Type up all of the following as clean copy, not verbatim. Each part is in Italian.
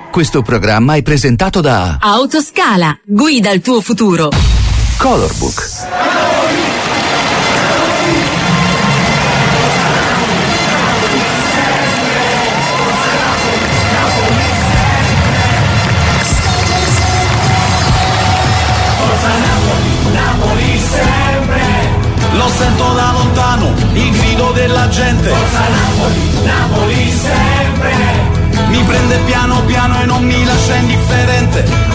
Questo programma è presentato da Autoscala, guida il tuo futuro. Colorbook. Lo sento da lontano, il grido della gente. Forza Napoli, Napoli sempre. Mi prende piano piano e non mi lascia indifferente.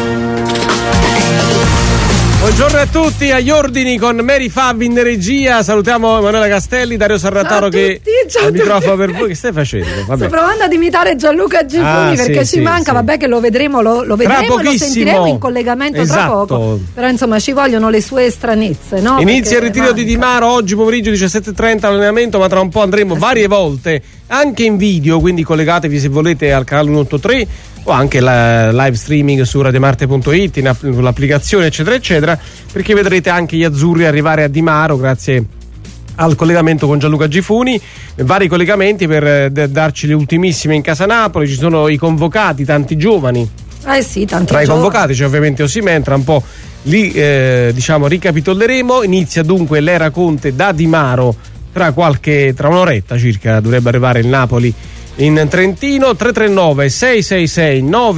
Buongiorno a tutti, agli ordini con Mary Fav in regia. Salutiamo Emanuela Castelli, Dario Sarrataro che ha il microfono per voi. Che stai facendo? Vabbè. Sto provando ad imitare Gianluca Gifuni perché ci manca, vabbè che lo vedremo, lo vedremo e lo sentiremo in collegamento tra poco. Però insomma ci vogliono le sue stranezze, no? Inizia il ritiro di Di Maro oggi pomeriggio 17:30 allenamento, ma tra un po' andremo varie volte anche in video, quindi collegatevi se volete al canale 183 o anche la live streaming su radiomarte.it, l'applicazione eccetera eccetera, perché vedrete anche gli azzurri arrivare a Di Maro grazie al collegamento con Gianluca Gifuni, vari collegamenti per darci le ultimissime in casa Napoli. Ci sono i convocati, tanti giovani. Sì, tanti tra giovani. I convocati c'è ovviamente Osimhen, tra un po' li ricapitoleremo. Inizia dunque l'era Conte da Di Maro tra un'oretta circa dovrebbe arrivare il Napoli in Trentino. 339 666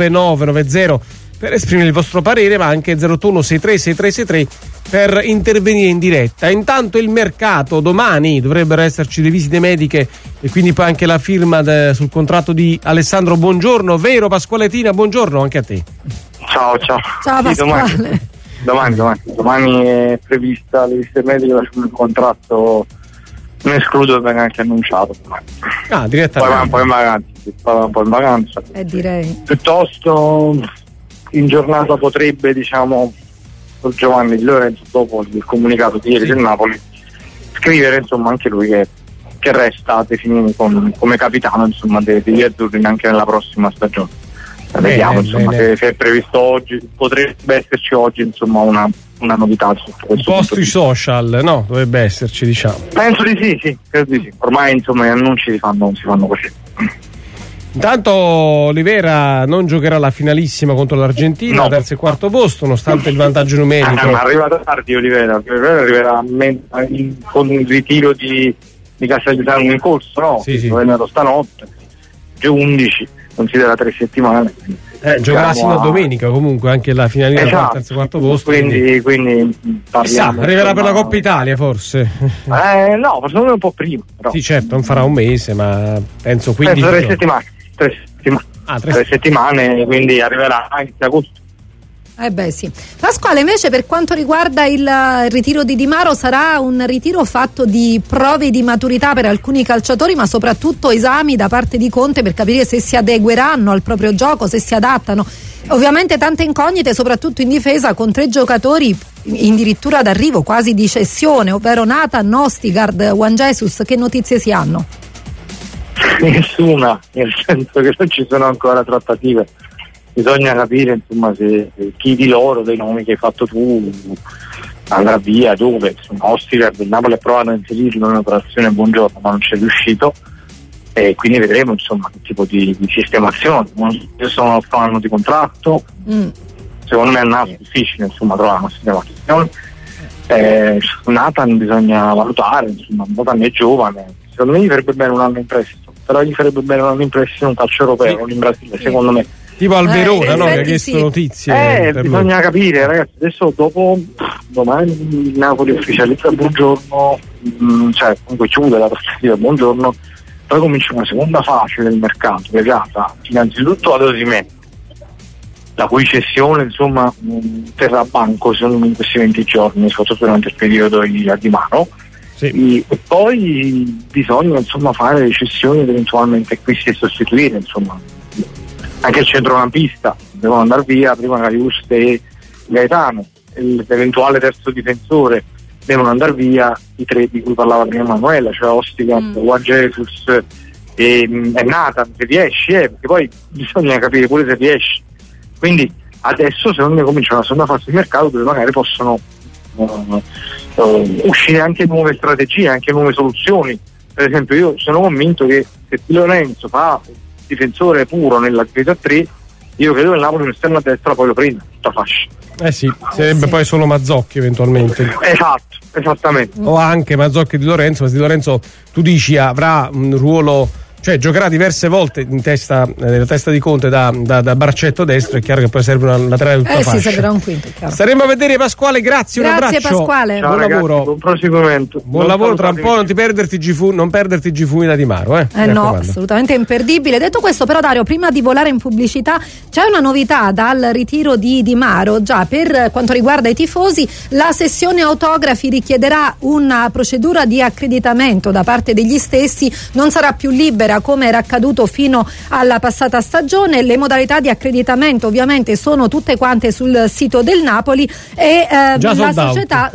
9990 per esprimere il vostro parere, ma anche 081 63 6363 per intervenire in diretta. Intanto il mercato, domani dovrebbero esserci le visite mediche e quindi poi anche la firma sul contratto di Alessandro Buongiorno, vero Pasqualetina? Buongiorno anche a te. Ciao Pasquale. Domani è prevista le visite mediche, il contratto non escludo, venga anche annunciato. Direttamente. Poi va un po' in vacanza. Direi. Piuttosto in giornata potrebbe, Giovanni Di Lorenzo, dopo il comunicato di ieri del Napoli, scrivere anche lui che resta definito come capitano degli azzurri anche nella prossima stagione. Vediamo se è previsto oggi, potrebbe esserci oggi una novità su questo. Un po' sui social, no? Dovrebbe esserci, diciamo. Penso di sì, credo di sì. Ormai gli annunci si fanno così. Intanto Olivera non giocherà la finalissima contro l'Argentina, terzo e quarto posto, nonostante il vantaggio numerico. Ma arriva tardi Olivera arriverà con il ritiro di Castelvetrano in corso, no? Sì. È venuto stanotte, G11, considera 3 settimane. Giocherà sino a domenica comunque anche la finalina del terzo e quarto posto. Quindi parliamo. Arriverà per la Coppa Italia forse? No, forse un po' prima. Però. Sì, certo, non farà un mese, ma penso 15 giorni. 3 settimane. 3 settimane, quindi arriverà anche agosto. Sì. Pasquale, invece per quanto riguarda il ritiro di Di Maro, sarà un ritiro fatto di prove di maturità per alcuni calciatori, ma soprattutto esami da parte di Conte per capire se si adegueranno al proprio gioco, se si adattano. Ovviamente tante incognite, soprattutto in difesa, con 3 giocatori addirittura d'arrivo, quasi di cessione, ovvero Nathan, Ostigard, Juan Jesus. Che notizie si hanno? Nessuna, nel senso che non ci sono ancora trattative. Bisogna capire se chi di loro, dei nomi che hai fatto tu, andrà via, dove. Ostigard del Napoli ha provato a inserirlo in un'operazione Buongiorno, ma non c'è riuscito, e quindi vedremo che tipo di sistemazione. Io sono a un anno di contratto, secondo me è nato difficile trovare una sistemazione. Nathan bisogna valutare, Nathan è giovane, secondo me gli farebbe bene un anno in prestito, però gli farebbe bene un anno in prestito in un calcio europeo, non in Brasile, secondo me. Tipo al Verona, no? Che ha chiesto notizie. Bisogna capire, ragazzi. Adesso domani il Napoli ufficializza Buongiorno, comunque chiude la prospettiva Buongiorno, poi comincia una seconda fase del mercato legata innanzitutto ad Osimhen, la cui cessione terrà banco secondo me in questi 20 giorni, soprattutto durante il periodo di Di Maro. Sì. E poi bisogna fare le cessioni ed eventualmente acquisti e sostituire, anche il centrocampista devono andare via prima Carius e Gaetano, l'eventuale terzo difensore devono andare via, i 3 di cui parlava prima Emanuela, cioè Ostigard, Juan Jesus e Nathan, se riesci, perché poi bisogna capire pure se riesci. Quindi adesso secondo me comincia una seconda fase di mercato dove magari possono uscire anche nuove strategie, anche nuove soluzioni. Per esempio io sono convinto che se Di Lorenzo fa difensore puro nella difesa 3, io credo che il Napoli un esterno a destra poi lo prenda, tutta fascia. Sì, sarebbe poi solo Mazzocchi eventualmente. Esatto, esattamente. O anche Mazzocchi di Lorenzo, ma Di Lorenzo tu dici avrà un ruolo, cioè giocherà diverse volte nella testa di Conte da braccetto destro. È chiaro che poi serve una laterale tutta fascia. Sì, servirà un quinto, chiaro. Staremo a vedere, Pasquale, grazie, un abbraccio. Grazie Pasquale. Ciao, buon ragazzi, lavoro. buon proseguimento. Buon lavoro, tra un po' non perderti i Gifuni da Di Maro, no, assolutamente imperdibile. Detto questo, però, Dario, prima di volare in pubblicità, c'è una novità dal ritiro di Di Maro. Già per quanto riguarda i tifosi, la sessione autografi richiederà una procedura di accreditamento da parte degli stessi, non sarà più libera come era accaduto fino alla passata stagione. Le modalità di accreditamento ovviamente sono tutte quante sul sito del Napoli e la società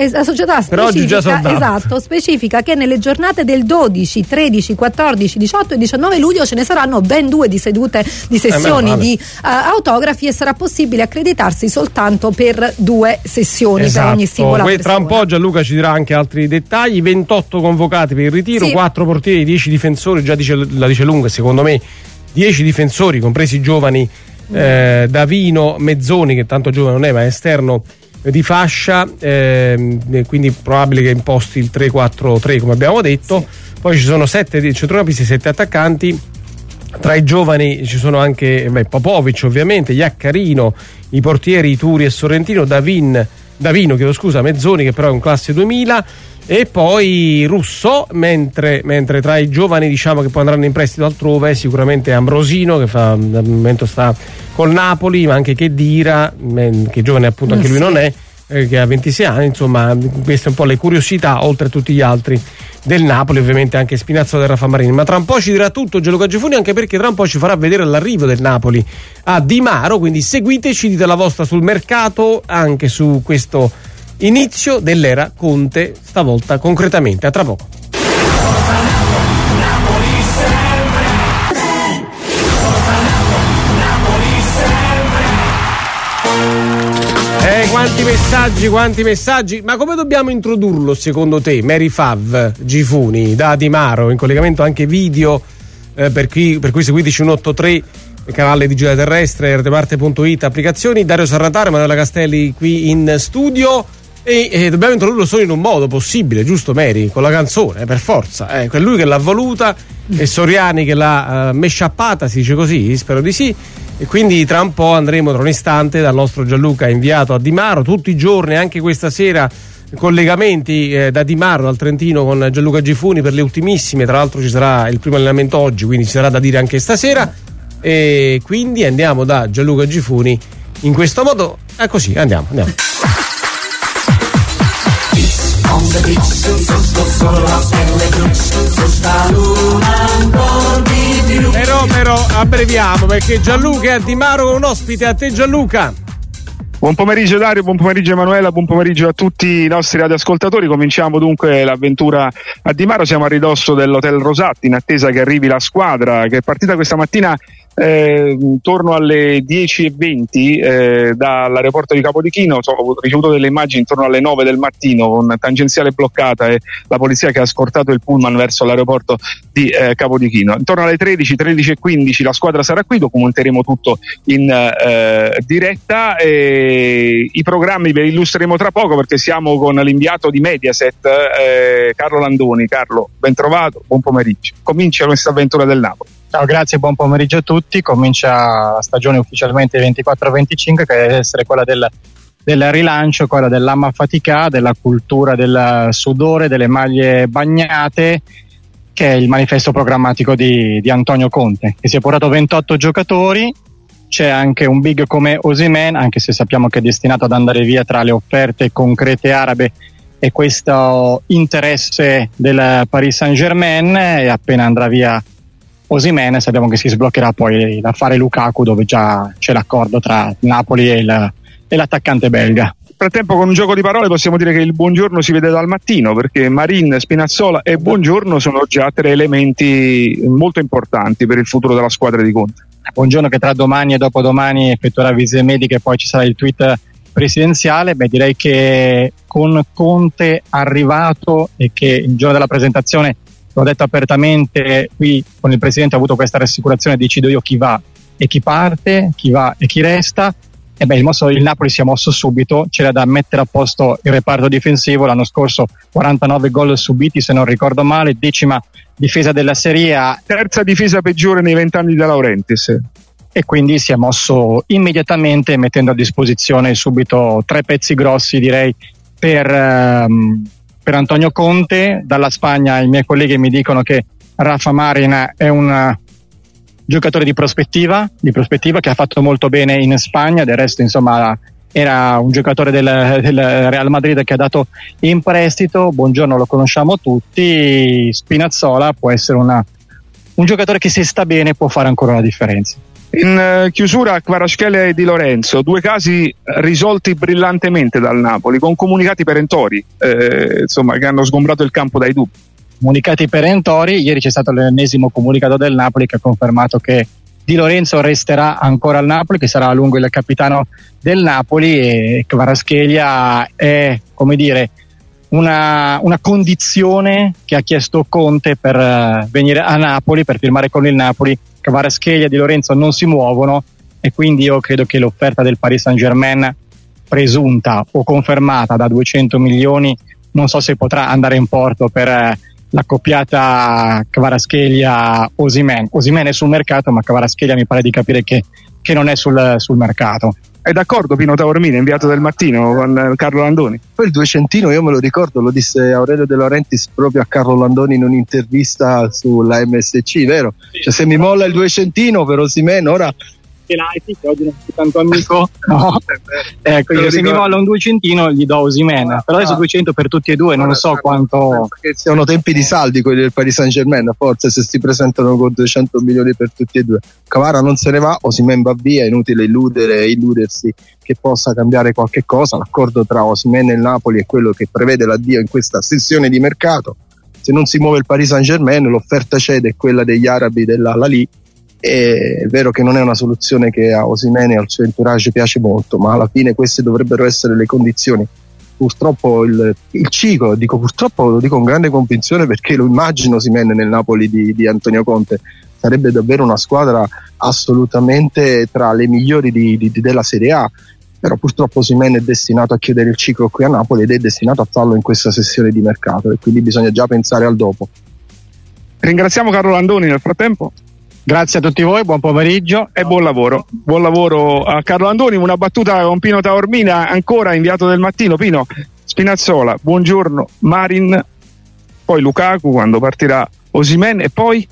specifica che nelle giornate del 12, 13, 14, 18 e 19 luglio ce ne saranno ben 2 di sessioni di autografi e sarà possibile accreditarsi soltanto per 2 sessioni, esatto, per ogni singola persona. Tra un po' Gianluca ci dirà anche altri dettagli. 28 convocati per il ritiro, 4 portieri, 10 difensori, la dice lunga secondo me. 10 difensori, compresi i giovani Davino, Mezzoni, che tanto giovane non è ma è esterno di fascia, quindi probabile che imposti il 3-4-3 come abbiamo detto. Poi ci sono 7 centrocampisti, 7 attaccanti. Tra i giovani ci sono anche Popovic, ovviamente, Iaccarino, i portieri Turi e Sorrentino, Davino, Mezzoni, che però è un classe 2000, e poi Russo, mentre tra i giovani diciamo che poi andranno in prestito altrove sicuramente Ambrosino, che al momento sta col Napoli, ma anche Khedira, che giovane appunto anche lui non è, che ha 26 anni. Insomma, queste un po' le curiosità, oltre a tutti gli altri del Napoli, ovviamente anche Spinazzola e Rafa Marini. Ma tra un po' ci dirà tutto Gianluca Gifuni, anche perché tra un po' ci farà vedere l'arrivo del Napoli a Di Maro, quindi seguiteci, dite la vostra sul mercato, anche su questo inizio dell'era Conte, stavolta concretamente. A tra poco. Quanti messaggi, ma come dobbiamo introdurlo secondo te, Mary Fav Gifuni, da Di Maro, in collegamento anche video, per cui seguiteci 183, canale digitale terrestre, rtmarte.it, applicazioni. Dario Sarratare, Manuela Castelli qui in studio, e dobbiamo introdurlo solo in un modo possibile, giusto Mary? Con la canzone, per forza, è lui che l'ha voluta e Soriani che l'ha mesciappata, si dice così? Spero di sì. E quindi tra un po' andremo, tra un istante, dal nostro Gianluca inviato a Di Maro, tutti i giorni, anche questa sera, collegamenti da Di Maro, dal Trentino, con Gianluca Gifuni per le ultimissime. Tra l'altro ci sarà il primo allenamento oggi, quindi ci sarà da dire anche stasera, e quindi andiamo da Gianluca Gifuni in questo modo. Così, andiamo. Però abbreviamo, perché Gianluca è a Di Maro, un ospite. A te Gianluca. Buon pomeriggio Dario, buon pomeriggio Emanuela, buon pomeriggio a tutti i nostri radioascoltatori. Cominciamo dunque l'avventura a Di Maro. Siamo a ridosso dell'Hotel Rosatti, in attesa che arrivi la squadra, che è partita questa mattina intorno alle 10:20 dall'aeroporto di Capodichino. Ho ricevuto delle immagini intorno alle 9 del mattino, con tangenziale bloccata e la polizia che ha scortato il pullman verso l'aeroporto di Capodichino. Intorno alle 13:15 la squadra sarà qui, documenteremo tutto in diretta, e i programmi ve li illustreremo tra poco, perché siamo con l'inviato di Mediaset, Carlo Landoni. Carlo, ben trovato, buon pomeriggio. Comincia questa avventura del Napoli. Ciao, grazie, buon pomeriggio a tutti. Comincia la stagione ufficialmente 24-25, che deve essere quella del rilancio, quella dell'amma fatica, della cultura del sudore, delle maglie bagnate, che è il manifesto programmatico di Antonio Conte, che si è portato 28 giocatori. C'è anche un big come Osimhen, anche se sappiamo che è destinato ad andare via tra le offerte concrete arabe e questo interesse del Paris Saint-Germain, e appena andrà via Osimhen sappiamo che si sbloccherà poi l'affare Lukaku, dove già c'è l'accordo tra Napoli e l'attaccante belga. Nel frattempo, con un gioco di parole, possiamo dire che il buongiorno si vede dal mattino, perché Marin, Spinazzola e Buongiorno sono già 3 elementi molto importanti per il futuro della squadra di Conte. Buongiorno, che tra domani e dopodomani effettuerà visite mediche e poi ci sarà il tweet presidenziale. Direi che con Conte arrivato, e che il giorno della presentazione, l'ho detto apertamente qui con il presidente, ho avuto questa rassicurazione: decido io chi va e chi parte, chi va e chi resta. E il Napoli si è mosso subito, c'era da mettere a posto il reparto difensivo. L'anno scorso 49 gol subiti, se non ricordo male, 10ª difesa della Serie A, terza difesa peggiore nei 20 anni da Laurentiis, e quindi si è mosso immediatamente mettendo a disposizione subito 3 pezzi grossi, direi, per Antonio Conte. Dalla Spagna i miei colleghi mi dicono che Rafa Marin è un giocatore di prospettiva che ha fatto molto bene in Spagna. Del resto, insomma, era un giocatore del Real Madrid che ha dato in prestito. Buongiorno, lo conosciamo tutti. Spinazzola può essere un giocatore che, se sta bene, può fare ancora la differenza. In chiusura, Kvaratskhelia e Di Lorenzo, 2 casi risolti brillantemente dal Napoli, con comunicati perentori, che hanno sgombrato il campo dai dubbi. Comunicati perentori. Ieri c'è stato l'ennesimo comunicato del Napoli che ha confermato che Di Lorenzo resterà ancora al Napoli, che sarà a lungo il capitano del Napoli, e Kvaratskhelia è, come dire, una condizione che ha chiesto Conte per venire a Napoli, per firmare con il Napoli. Kvaratskhelia e Di Lorenzo non si muovono, e quindi io credo che l'offerta del Paris Saint-Germain, presunta o confermata da 200 milioni, non so se potrà andare in porto per la coppiata Kvaratskhelia-Osimhen. Osimhen è sul mercato, ma Kvaratskhelia mi pare di capire che non è sul mercato. È d'accordo Pino Taormina, inviato del Mattino, con Carlo Landoni? Poi il 200 io me lo ricordo, lo disse Aurelio De Laurentiis proprio a Carlo Landoni in un'intervista sulla MSC, vero? Cioè, se mi molla il 200 per Osimhen, ora Che oggi non sei tanto amico, no? Ecco, se mi molla un 200 gli do Osimhen, però adesso 200 per tutti e due, non so quanto. Che siano tempi di saldi quelli del Paris Saint-Germain, forse, se si presentano con 200 milioni per tutti e due. Kvara non se ne va, Osimhen va via, è inutile illudersi che possa cambiare qualche cosa. L'accordo tra Osimhen e il Napoli è quello che prevede l'addio in questa sessione di mercato. Se non si muove il Paris Saint-Germain, l'offerta cede è quella degli arabi dell'Al-Ahly. È vero che non è una soluzione che a Osimhen e al suo entourage piace molto, ma alla fine queste dovrebbero essere le condizioni. Purtroppo il ciclo, dico purtroppo, lo dico con grande convinzione, perché lo immagino Osimhen nel Napoli di Antonio Conte. Sarebbe davvero una squadra assolutamente tra le migliori della Serie A, però purtroppo Osimhen è destinato a chiudere il ciclo qui a Napoli ed è destinato a farlo in questa sessione di mercato, e quindi bisogna già pensare al dopo. Ringraziamo Carlo Landoni nel frattempo. Grazie a tutti voi, buon pomeriggio e buon lavoro. Buon lavoro a Carlo Landoni. Una battuta con Pino Taormina, ancora inviato del Mattino. Pino, Spinazzola, buongiorno, Marin, poi Lukaku quando partirà Osimhen, e poi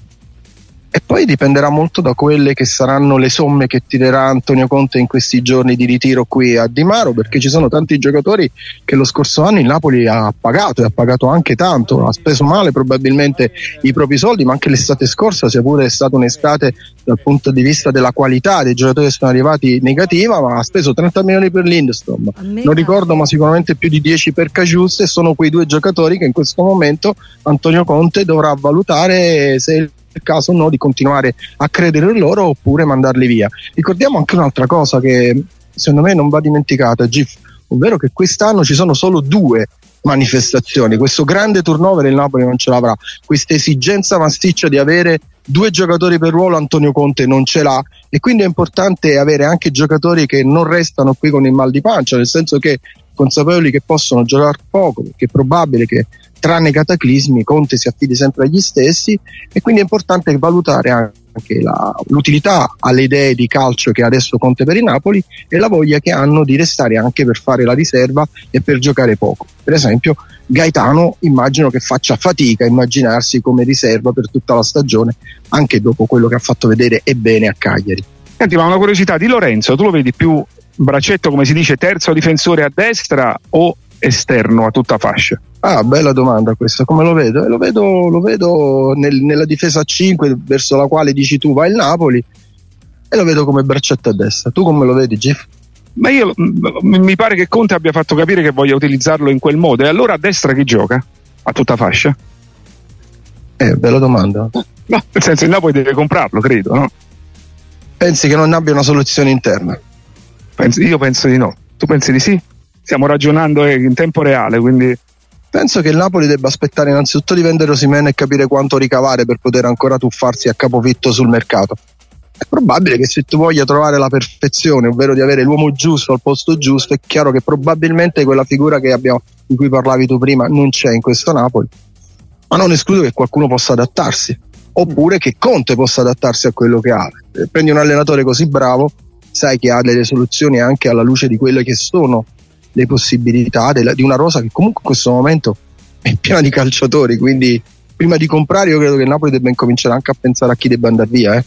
dipenderà molto da quelle che saranno le somme che tirerà Antonio Conte in questi giorni di ritiro qui a Di Maro, perché ci sono tanti giocatori che lo scorso anno il Napoli ha pagato, e ha pagato anche tanto, ha speso male probabilmente i propri soldi, ma anche l'estate scorsa, sia pure è stata un'estate dal punto di vista della qualità dei giocatori che sono arrivati negativa, ma ha speso 30 milioni per Lindstrom, non ricordo, ma sicuramente più di 10 per Cajus, e sono quei due giocatori che in questo momento Antonio Conte dovrà valutare se il caso o no di continuare a credere in loro oppure mandarli via. Ricordiamo anche un'altra cosa che secondo me non va dimenticata, Gif, ovvero che quest'anno ci sono solo 2 manifestazioni. Questo grande turnover il Napoli non ce l'avrà, questa esigenza masticcia di avere 2 giocatori per ruolo Antonio Conte non ce l'ha, e quindi è importante avere anche giocatori che non restano qui con il mal di pancia, nel senso che consapevoli che possono giocare poco, perché è probabile che tranne cataclismi Conte si affidi sempre agli stessi, e quindi è importante valutare anche l'utilità alle idee di calcio che adesso Conte per il Napoli e la voglia che hanno di restare anche per fare la riserva e per giocare poco. Per esempio Gaetano immagino che faccia fatica a immaginarsi come riserva per tutta la stagione, anche dopo quello che ha fatto vedere e bene a Cagliari. Senti, ma una curiosità, Di Lorenzo tu lo vedi più braccetto, come si dice, terzo difensore a destra o esterno a tutta fascia? Ah, bella domanda questa. Come lo vedo? Lo vedo nella difesa a 5 verso la quale dici tu va il Napoli, e lo vedo come braccetto a destra. Tu come lo vedi, Gif? Ma io mi pare che Conte abbia fatto capire che voglia utilizzarlo in quel modo, e allora a destra chi gioca? A tutta fascia? Bella domanda. No, nel senso il Napoli deve comprarlo, credo, no? Pensi che non abbia una soluzione interna? Io penso di no. Tu pensi di sì? Stiamo ragionando in tempo reale, quindi penso che il Napoli debba aspettare innanzitutto di vendere Osimhen e capire quanto ricavare per poter ancora tuffarsi a capofitto sul mercato. È probabile che se tu voglia trovare la perfezione, ovvero di avere l'uomo giusto al posto giusto, è chiaro che probabilmente quella figura di cui parlavi tu prima non c'è in questo Napoli, ma non escludo che qualcuno possa adattarsi, oppure che Conte possa adattarsi a quello che ha. Prendi un allenatore così bravo, sai che ha delle soluzioni anche alla luce di quelle che sono le possibilità di una rosa che comunque in questo momento è piena di calciatori, quindi prima di comprare io credo che il Napoli debba incominciare anche a pensare a chi debba andare via.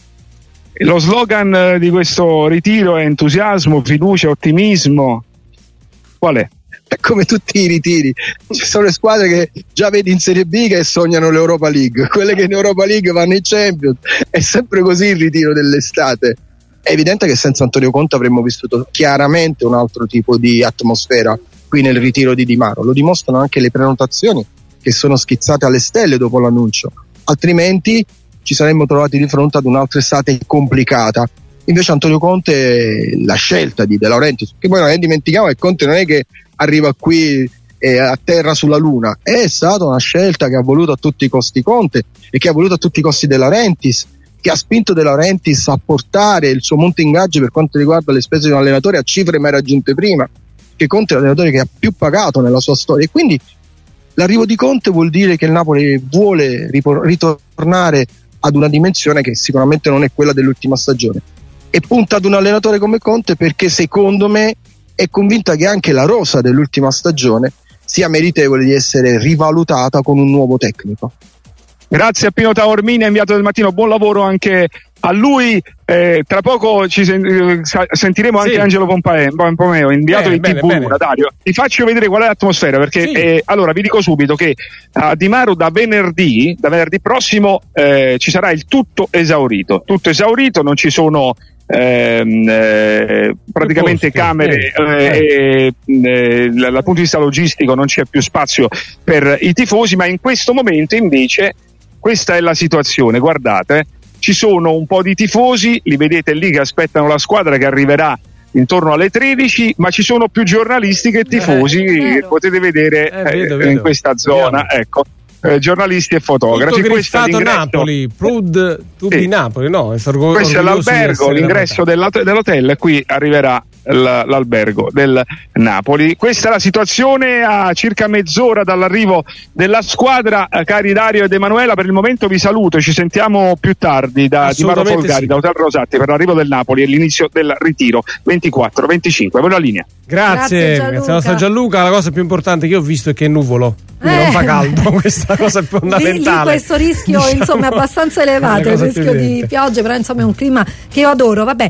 Lo slogan di questo ritiro è entusiasmo, fiducia, ottimismo. Qual è? Come tutti i ritiri, ci sono le squadre che già vedi in Serie B che sognano l'Europa League, quelle che in Europa League vanno in Champions. È sempre così il ritiro dell'estate. È evidente che senza Antonio Conte avremmo vissuto chiaramente un altro tipo di atmosfera qui nel ritiro di Di Maro. Lo dimostrano anche le prenotazioni che sono schizzate alle stelle dopo l'annuncio, altrimenti ci saremmo trovati di fronte ad un'altra estate complicata. Invece Antonio Conte, la scelta di De Laurentiis, che poi non dimentichiamo che Conte non è che arriva qui a terra sulla luna, è stata una scelta che ha voluto a tutti i costi Conte e che ha voluto a tutti i costi De Laurentiis, che ha spinto De Laurentiis a portare il suo monte ingaggio per quanto riguarda le spese di un allenatore a cifre mai raggiunte prima, che Conte è l'allenatore che ha più pagato nella sua storia, e quindi l'arrivo di Conte vuol dire che il Napoli vuole ritornare ad una dimensione che sicuramente non è quella dell'ultima stagione, e punta ad un allenatore come Conte perché secondo me è convinta che anche la rosa dell'ultima stagione sia meritevole di essere rivalutata con un nuovo tecnico. Grazie a Pino Taormini, inviato del mattino, buon lavoro anche a lui. Tra poco ci sentiremo anche Angelo Pompeo, inviato di TV. Dario, vi faccio vedere qual è l'atmosfera, perché allora vi dico subito che a Di Maro da venerdì prossimo ci sarà il tutto esaurito, non ci sono praticamente camere, dal punto di vista logistico non c'è più spazio per i tifosi, ma in questo momento invece questa è la situazione. Guardate, ci sono un po' di tifosi, li vedete lì che aspettano la squadra che arriverà intorno alle 13, ma ci sono più giornalisti che tifosi, potete vedere vedo. In questa zona, ecco, giornalisti e fotografi. Tutto griffato Napoli, Proud to be Napoli, no? Questo è l'albergo, l'ingresso dell'hotel, qui arriverà l'albergo del Napoli. Questa è la situazione a circa mezz'ora dall'arrivo della squadra. Cari Dario ed Emanuela, per il momento vi saluto, ci sentiamo più tardi da Di Maro Folgari, da Hotel Rosatti, per l'arrivo del Napoli e l'inizio del ritiro 24-25. Buona linea. Grazie al nostro Gianluca. La cosa più importante che ho visto è che è nuvolo, quindi non fa caldo, questa è la cosa fondamentale. Lì questo rischio insomma è abbastanza elevato, il rischio di piogge, però insomma è un clima che io adoro. Vabbè,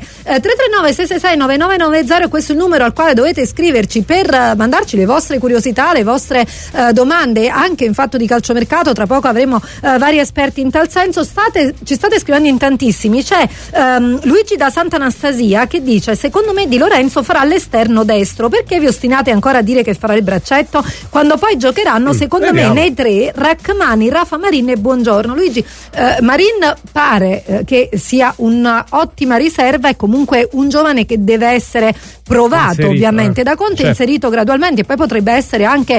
339-666-9990, questo è il numero al quale dovete iscriverci per mandarci le vostre curiosità, le vostre domande anche in fatto di calciomercato. Tra poco avremo vari esperti in tal senso. Ci state scrivendo in tantissimi. C'è Luigi da Sant'Anastasia che dice: secondo me Di Lorenzo farà l'esterno destro, perché vi ostinate ancora a dire che farà il braccetto quando poi giocheranno secondo me nei tre Rachmani, Rafa Marin e Buongiorno. Luigi, Marin pare che sia un'ottima riserva, e comunque un giovane che deve essere provato ovviamente da Conte, inserito gradualmente, e poi potrebbe essere anche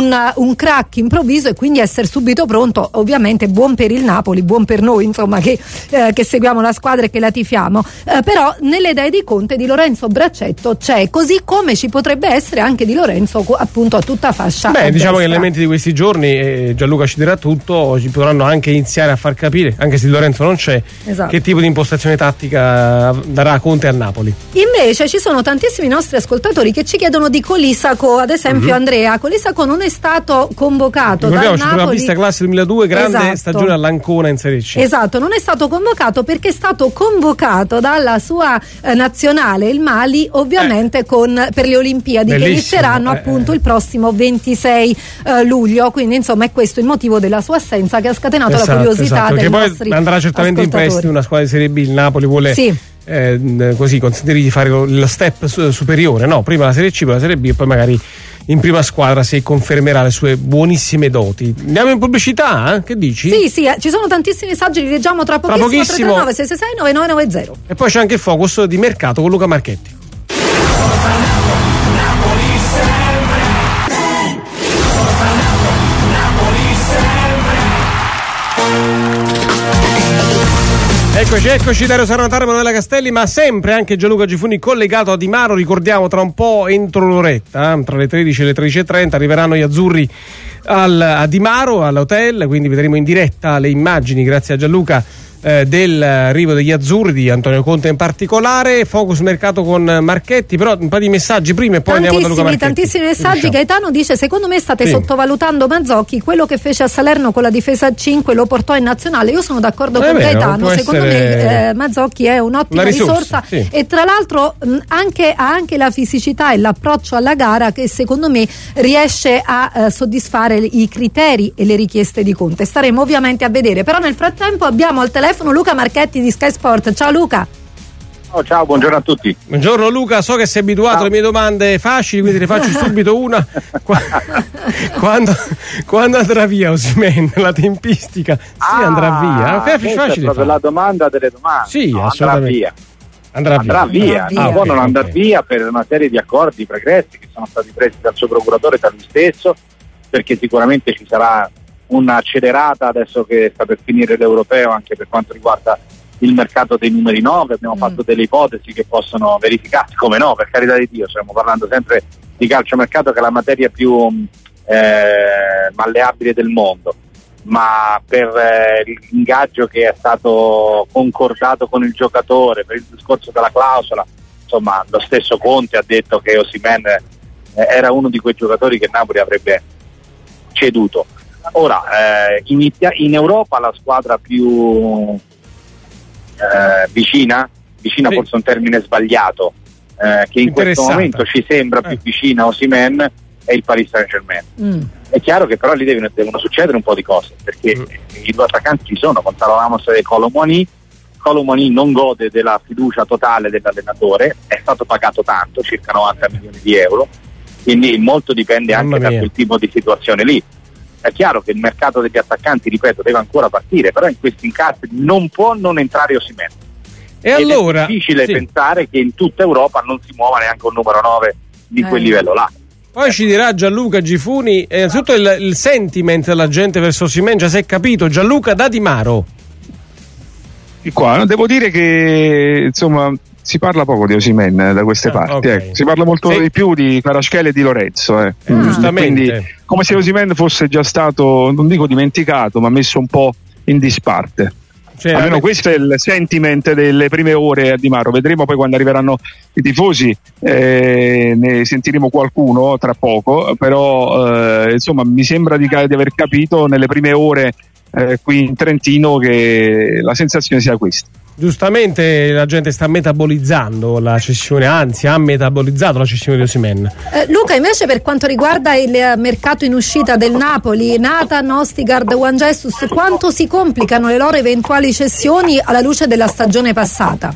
un crack improvviso e quindi essere subito pronto. Ovviamente buon per il Napoli, buon per noi insomma che seguiamo la squadra e che la tifiamo, però nelle idee di Conte Di Lorenzo braccetto c'è, così come ci potrebbe essere anche Di Lorenzo appunto a tutta fascia. Diciamo destra. Che gli elementi di questi giorni, Gianluca ci dirà tutto, ci potranno anche iniziare a far capire, anche se Di Lorenzo non c'è, che tipo di impostazione tattica darà Conte al Napoli. Invece ci sono tantissimi nostri ascoltatori che ci chiedono di Colisaco, ad esempio Andrea. Colisaco non è stato convocato dal Napoli, la pista classe 2002, grande stagione all'Ancona in Serie C. Esatto, non è stato convocato perché è stato convocato dalla sua nazionale, il Mali, ovviamente per le Olimpiadi che inizieranno appunto il prossimo 26 luglio, quindi insomma è questo il motivo della sua assenza che ha scatenato la curiosità dei nostri ascoltatori. Andrà certamente in prestito una squadra di Serie B, il Napoli vuole così consentirgli di fare lo step superiore, no? Prima la Serie C, poi la Serie B e poi magari in prima squadra se confermerà le sue buonissime doti. Andiamo in pubblicità, che dici? Sì, ci sono tantissimi messaggi, li leggiamo tra pochissimo. 339-666-9990. E poi c'è anche il focus di mercato con Luca Marchetti. Eccoci, Dario Sarnataro, Emanuela Castelli, ma sempre anche Gianluca Gifuni collegato a Di Maro. Ricordiamo, tra un po', entro l'oretta, tra le 13 e le 13:30, arriveranno gli azzurri a Di Maro, all'hotel, quindi vedremo in diretta le immagini, grazie a Gianluca, dell'arrivo degli azzurri, di Antonio Conte in particolare. Focus mercato con Marchetti, però un po' di messaggi prima e poi andiamo da Luca Marchetti. Tantissimi messaggi. Gaetano dice: secondo me state sottovalutando Mazzocchi, quello che fece a Salerno con la difesa a 5 lo portò in nazionale. Io sono d'accordo con Gaetano, secondo me Mazzocchi è un'ottima risorsa e tra l'altro ha anche la fisicità e l'approccio alla gara che secondo me riesce a soddisfare i criteri e le richieste di Conte. Staremo ovviamente a vedere, però nel frattempo abbiamo al telefono Luca Marchetti di Sky Sport. Ciao Luca. Ciao, buongiorno a tutti. Buongiorno Luca, so che sei abituato alle mie domande facili, quindi ne faccio subito una. Quando andrà via Osimhen? La tempistica? Sì, andrà via. Facile, è proprio la domanda delle domande. Sì, assolutamente. Andrà via. Non può non andare via per una serie di accordi pregressi che sono stati presi dal suo procuratore e da lui stesso, perché sicuramente ci sarà un'accelerata adesso che sta per finire l'europeo anche per quanto riguarda il mercato dei numeri 9. Abbiamo fatto delle ipotesi che possono verificarsi, come no, per carità di Dio, stiamo parlando sempre di calciomercato, che è la materia più malleabile del mondo, ma per l'ingaggio che è stato concordato con il giocatore, per il discorso della clausola, insomma lo stesso Conte ha detto che Osimhen era uno di quei giocatori che Napoli avrebbe ceduto. Ora, in Europa la squadra più vicina forse è un termine sbagliato, che in questo momento ci sembra più vicina a Osimhen, è il Paris Saint-Germain. È chiaro che però lì devono succedere un po' di cose, perché i due attaccanti ci sono, Gonzalo Ramos e Kolo Muani non gode della fiducia totale dell'allenatore, è stato pagato tanto, circa 90 milioni di euro, quindi molto dipende anche da quel tipo di situazione lì. È chiaro che il mercato degli attaccanti, ripeto, deve ancora partire, però in questi incastri non può non entrare Osimhen. E allora è difficile pensare che in tutta Europa non si muova neanche un numero 9 di quel livello là. Poi ci dirà Gianluca Gifuni, innanzitutto il sentiment della gente verso Osimhen, già si è capito. Gianluca da Di Maro. Qua devo dire che insomma si parla poco di Osimhen da queste parti, si parla molto di più di Kvaratskhelia e di Lorenzo, giustamente. Quindi come se Osimhen fosse già stato, non dico dimenticato, ma messo un po' in disparte. Almeno questo è il sentiment delle prime ore a Di Maro. Vedremo poi quando arriveranno i tifosi, ne sentiremo qualcuno tra poco, però insomma mi sembra di aver capito nelle prime ore qui in Trentino che la sensazione sia questa. Giustamente la gente sta metabolizzando la cessione, anzi ha metabolizzato la cessione di Osimhen. Luca, invece per quanto riguarda il mercato in uscita del Napoli, Nathan, Ostigard, Juan Jesus, quanto si complicano le loro eventuali cessioni alla luce della stagione passata?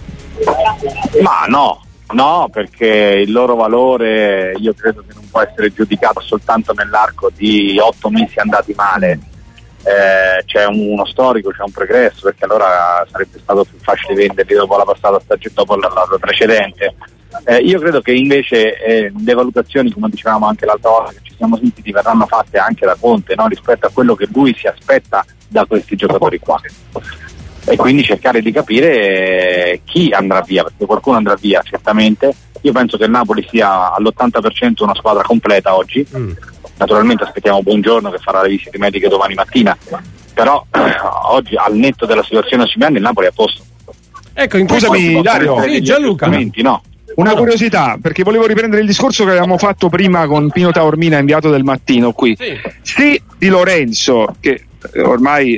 Ma no, perché il loro valore io credo che non può essere giudicato soltanto nell'arco di 8 mesi andati male. C'è uno storico, c'è un progresso, perché allora sarebbe stato più facile venderli dopo la passata stagione, dopo la precedente. Io credo che invece le valutazioni, come dicevamo anche l'altra volta che ci siamo sentiti, verranno fatte anche da Conte, no? Rispetto a quello che lui si aspetta da questi giocatori qua, e quindi cercare di capire chi andrà via, perché qualcuno andrà via certamente. Io penso che il Napoli sia all'80% una squadra completa oggi. Naturalmente aspettiamo Buongiorno che farà le visite mediche domani mattina, però oggi al netto della situazione Osimhen il Napoli è a posto. Ecco, scusami Dario, Gianluca, no. Una curiosità, perché volevo riprendere il discorso che avevamo fatto prima con Pino Taormina, inviato del Mattino qui. Se Di Lorenzo, che ormai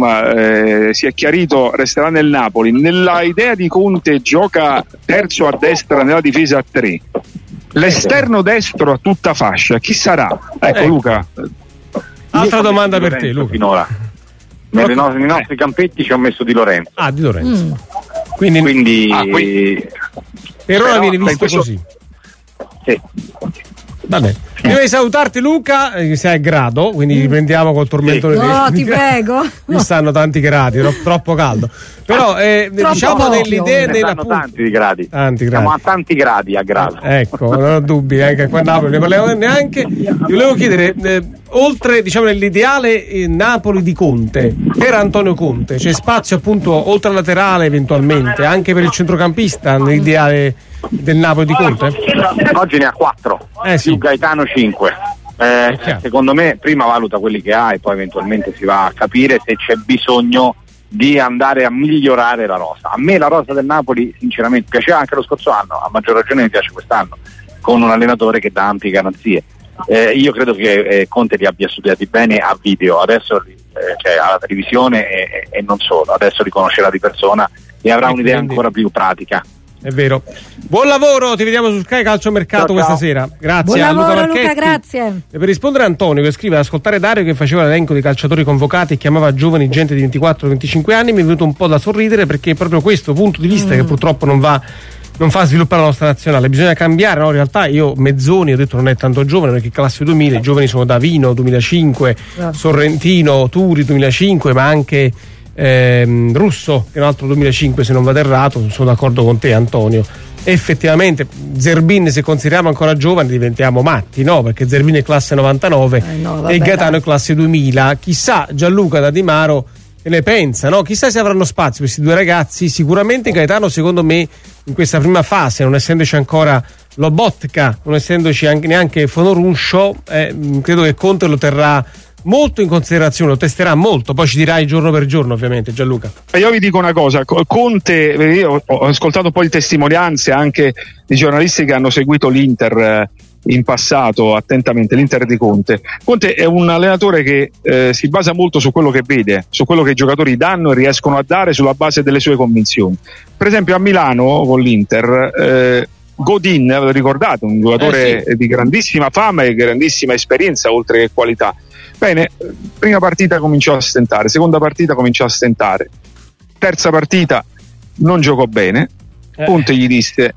si è chiarito resterà nel Napoli, nella idea di Conte gioca terzo a destra nella difesa a 3, l'esterno destro a tutta fascia, chi sarà? Ecco Luca. Altra domanda per te, Luca. Finora nei nostri campetti ci ho messo Di Lorenzo. Di Lorenzo. Quindi per ora viene visto così. Sì. Vabbè, devi salutarti Luca, sei a grado, quindi riprendiamo col tormentone. No, ti prego. Mi stanno tanti gradi, troppo caldo. Però diciamo nell'idea tanti gradi. Tanti gradi. Siamo a tanti gradi a grado. Ecco, non ho dubbi, anche qua a Napoli ne parliamo neanche. Ti volevo chiedere, oltre diciamo nell'ideale Napoli di Conte, per Antonio Conte c'è spazio appunto oltre al laterale eventualmente anche per il centrocampista nell'ideale del Napoli di Conte? Oggi ne ha 4, sì. Più Gaetano 5. Secondo me prima valuta quelli che ha e poi eventualmente si va a capire se c'è bisogno di andare a migliorare la rosa. A me la rosa del Napoli sinceramente piaceva anche lo scorso anno, a maggior ragione mi piace quest'anno, con un allenatore che dà ampie garanzie. Io credo che Conte li abbia studiati bene a video, adesso alla televisione e non solo, adesso li conoscerà di persona e avrà un'idea ancora più pratica. È vero. Buon lavoro, ti vediamo su Sky Calciomercato questa sera. Grazie. Buon a lavoro, Luca Marchetti. Luca, grazie. E per rispondere a Antonio che scrive: ascoltare Dario che faceva l'elenco di calciatori convocati e chiamava giovani gente di 24-25 anni mi è venuto un po' da sorridere, perché è proprio questo punto di vista che purtroppo non fa sviluppare la nostra nazionale. Bisogna cambiare, no? In realtà io Mezzoni ho detto non è tanto giovane, perché classe 2000 i giovani sono Davino 2005, Sorrentino, Turi 2005, ma anche Russo che è un altro 2005 se non vado errato. Sono d'accordo con te Antonio, effettivamente Zerbin, se consideriamo ancora giovane diventiamo matti, no? Perché Zerbin è classe 99 e Gaetano è classe 2000. Chissà Gianluca da Di Maro che ne pensa, no? Chissà se avranno spazio questi due ragazzi. Sicuramente Gaetano secondo me in questa prima fase, non essendoci ancora Lobotka, non essendoci neanche Fonoruscio, credo che Conte lo terrà molto in considerazione, lo testerà molto, poi ci dirai giorno per giorno ovviamente. Gianluca, io vi dico una cosa, Conte, io ho ascoltato un po' di testimonianze anche di giornalisti che hanno seguito l'Inter in passato attentamente, l'Inter di Conte è un allenatore che si basa molto su quello che vede, su quello che i giocatori danno e riescono a dare sulla base delle sue convinzioni. Per esempio a Milano con l'Inter Godin, lo ricordate, un giocatore di grandissima fama e grandissima esperienza oltre che qualità. Bene, prima partita cominciò a stentare, seconda partita cominciò a stentare, terza partita non giocò bene. Conte gli disse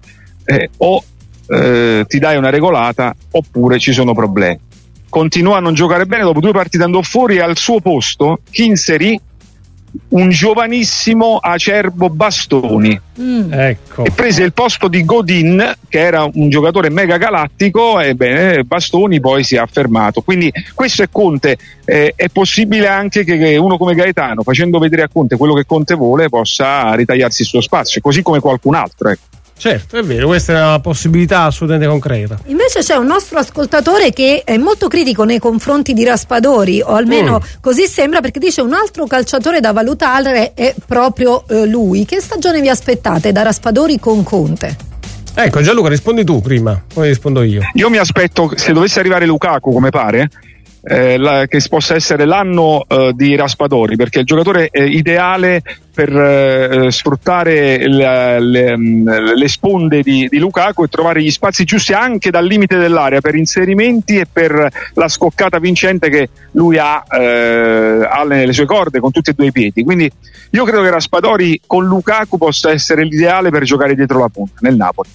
ti dai una regolata oppure ci sono problemi. Continuò a non giocare bene, dopo 2 partite andò fuori e al suo posto chi inserì? Un giovanissimo acerbo Bastoni, ecco. E prese il posto di Godin che era un giocatore mega galattico, e bene, Bastoni poi si è affermato. Quindi questo è Conte. È possibile anche che uno come Gaetano, facendo vedere a Conte quello che Conte vuole, possa ritagliarsi il suo spazio, così come qualcun altro, ecco. Certo, è vero, questa è una possibilità assolutamente concreta. Invece c'è un nostro ascoltatore che è molto critico nei confronti di Raspadori, o almeno così sembra, perché dice un altro calciatore da valutare è proprio lui. Che stagione vi aspettate da Raspadori con Conte? Ecco Gianluca, rispondi tu prima, poi rispondo io. Io mi aspetto, se dovesse arrivare Lukaku come pare, che possa essere l'anno di Raspadori, perché è il giocatore ideale per sfruttare le sponde di Lukaku e trovare gli spazi giusti anche dal limite dell'area per inserimenti e per la scoccata vincente che lui ha nelle sue corde con tutti e 2 i piedi. Quindi io credo che Raspadori con Lukaku possa essere l'ideale per giocare dietro la punta nel Napoli.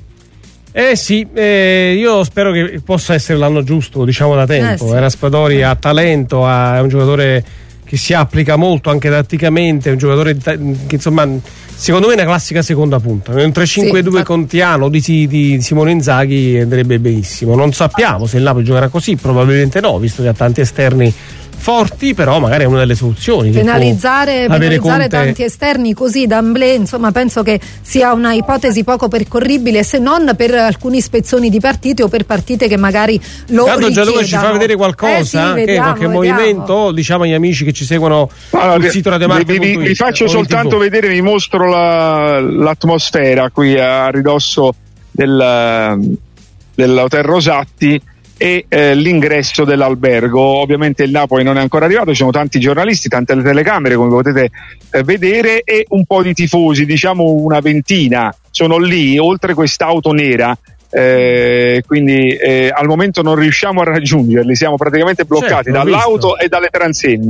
Io spero che possa essere l'anno giusto, diciamo da tempo. Raspadori ha talento, è un giocatore che si applica molto anche tatticamente, è un giocatore che insomma secondo me è una classica seconda punta. Un 3-5-2 contiano di Simone Inzaghi andrebbe benissimo. Non sappiamo se il Napoli giocherà così, probabilmente no, visto che ha tanti esterni forti, però magari è una delle soluzioni. Penalizzare tanti esterni così d'amblè, insomma, penso che sia una ipotesi poco percorribile, se non per alcuni spezzoni di partite o per partite che magari lo richiedano. Gianluca ci fa vedere qualcosa, qualche movimento, diciamo agli amici che ci seguono sul sito radiomarca.it. Vi faccio soltanto vedere, vi mostro l'atmosfera qui a ridosso dell'Hotel Rosatti e l'ingresso dell'albergo. Ovviamente il Napoli non è ancora arrivato, ci sono tanti giornalisti, tante telecamere come potete vedere, e un po' di tifosi, diciamo una ventina sono lì, oltre quest'auto nera, quindi al momento non riusciamo a raggiungerli, siamo praticamente bloccati dall'auto e dalle transenne.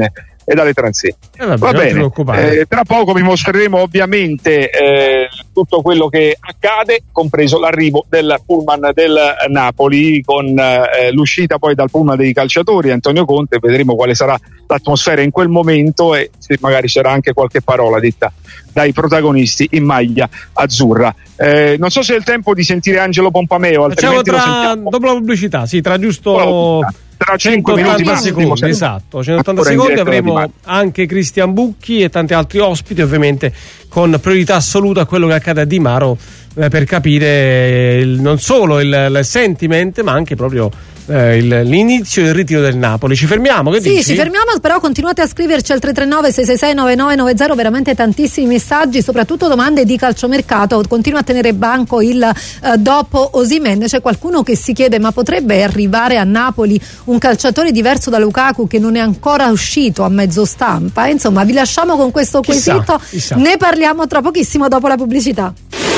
e dalle transenne. Va bene, tra poco vi mostreremo ovviamente tutto quello che accade, compreso l'arrivo del pullman del Napoli con l'uscita poi dal pullman dei calciatori Antonio Conte. Vedremo quale sarà l'atmosfera in quel momento e se magari c'era anche qualche parola detta dai protagonisti in maglia azzurra. Non so se è il tempo di sentire Angelo Pompameo, altrimenti lo sentiamo dopo la pubblicità, tra giusto tra 5 minuti secondi, esatto, 180 secondi avremo anche Cristian Bucchi e tanti altri ospiti, ovviamente con priorità assoluta a quello che accade a Di Maro, per capire non solo il sentiment ma anche proprio l'inizio e il ritiro del Napoli. Ci fermiamo? Che dici? Ci fermiamo, però continuate a scriverci al 339 666 9990, veramente tantissimi messaggi, soprattutto domande di calciomercato. Continua a tenere banco il dopo Osimhen. C'è qualcuno che si chiede: ma potrebbe arrivare a Napoli un calciatore diverso da Lukaku che non è ancora uscito a mezzo stampa? Insomma, vi lasciamo con questo quesito. Chissà. Ne parliamo tra pochissimo dopo la pubblicità.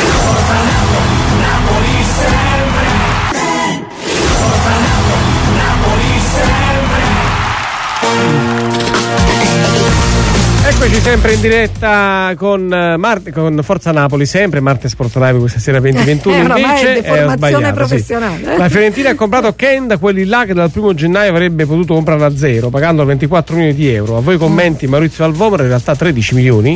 Eccoci sempre in diretta con Forza Napoli, sempre Marte Sport Live questa sera 2021. Invece è formazione professionale. La Fiorentina ha comprato Ken da quelli là che dal 1 gennaio avrebbe potuto comprare a zero, pagando 24 milioni di euro. A voi commenti Maurizio Alvomero, in realtà 13 milioni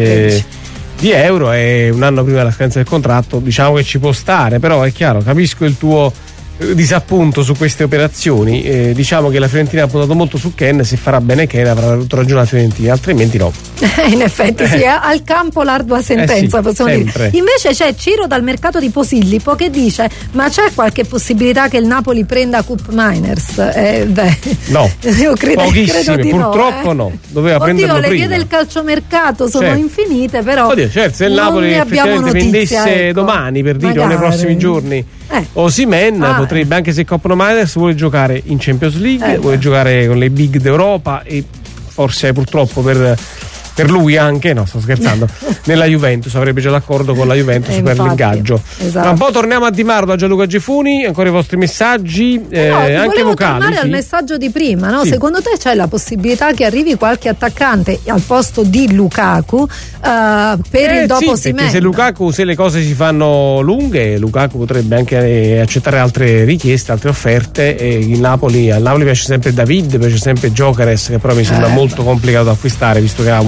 di euro, e un anno prima della scadenza del contratto. Diciamo che ci può stare, però è chiaro, capisco il tuo disappunto su queste operazioni. Diciamo che la Fiorentina ha puntato molto su Ken. Se farà bene Ken avrà avuto ragione la Fiorentina, altrimenti no. In effetti sì, al campo l'ardua sentenza, possiamo sempre dire. Invece c'è Ciro dal mercato di Posillipo che dice: ma c'è qualche possibilità che il Napoli prenda Cup Miners? No, io credo di purtroppo no. Doveva prenderlo le prima. vie del calciomercato sono infinite, però se il Napoli effettivamente vendesse domani, per dire, o nei prossimi giorni Osimhen, potrebbe, anche se Coppa Miners vuole giocare in Champions League, vuole giocare con le big d'Europa e forse purtroppo per lui anche, no, sto scherzando, nella Juventus avrebbe già l'accordo con la Juventus per l'ingaggio. Esatto. Un po' torniamo a Di Maro da Gianluca Gefuni, ancora i vostri messaggi, anche vocali. Tornare al messaggio di prima, no? Sì. Secondo te c'è la possibilità che arrivi qualche attaccante al posto di Lukaku per il dopo Osimhen? Se le cose si fanno lunghe, Lukaku potrebbe anche accettare altre richieste, altre offerte, e al Napoli piace sempre David, piace sempre Gyökeres, che però mi sembra molto complicato da acquistare, visto che ha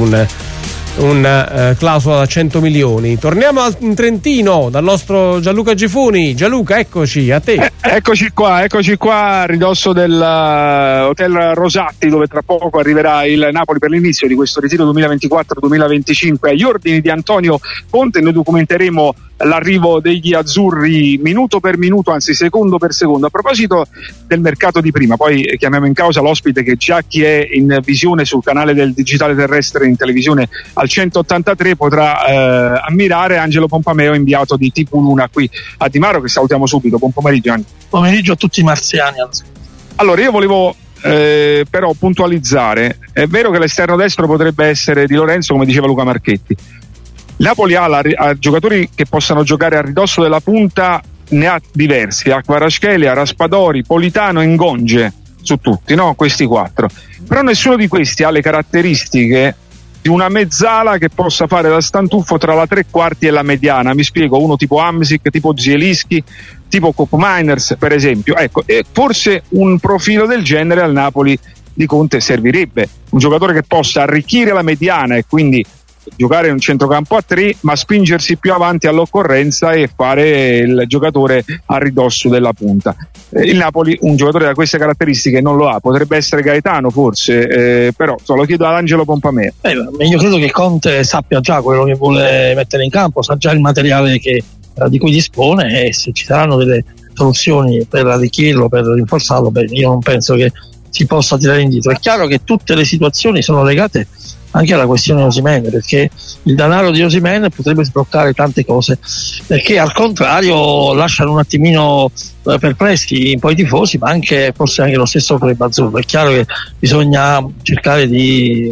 un clausola da 100 milioni. Torniamo in Trentino dal nostro Gianluca Gefuni. Gianluca, eccoci, a te. Eccoci qua a ridosso del Hotel Rosatti, dove tra poco arriverà il Napoli per l'inizio di questo ritiro 2024-2025 agli ordini di Antonio Conte. Noi documenteremo l'arrivo degli azzurri minuto per minuto, anzi secondo per secondo. A proposito del mercato di prima, poi chiamiamo in causa l'ospite che già chi è in visione sul canale del digitale terrestre in televisione al 183 potrà ammirare Angelo Pompameo, inviato di TV Luna qui a Di Maro, che salutiamo subito. Buon pomeriggio, Angelo. Pomeriggio a tutti i marziani. Allora, io volevo però puntualizzare. È vero che l'esterno destro potrebbe essere Di Lorenzo, come diceva Luca Marchetti. Napoli ha giocatori che possano giocare a ridosso della punta, ne ha diversi: Kvaratskhelia, Raspadori, Politano e Ngonge, su tutti, no? Questi 4. Però nessuno di questi ha le caratteristiche di una mezzala che possa fare da stantuffo tra la tre quarti e la mediana. Mi spiego: uno tipo Hamsik, tipo Zielinski, tipo Cup Miners, per esempio. Ecco, e forse un profilo del genere al Napoli di Conte servirebbe, un giocatore che possa arricchire la mediana e quindi giocare in un centrocampo a 3, ma spingersi più avanti all'occorrenza e fare il giocatore a ridosso della punta. Il Napoli un giocatore da queste caratteristiche non lo ha. Potrebbe essere Gaetano forse, però lo chiedo ad Angelo Pompameo. Io credo che Conte sappia già quello che vuole mettere in campo, sa già il materiale di cui dispone, e se ci saranno delle soluzioni per arricchirlo, per rinforzarlo, io non penso che si possa tirare indietro. È chiaro che tutte le situazioni sono legate anche alla questione Osimhen, perché il denaro di Osimhen potrebbe sbloccare tante cose, perché al contrario lasciano un attimino perplessi un po' i tifosi, ma anche forse anche lo stesso club azzurro. È chiaro che bisogna cercare di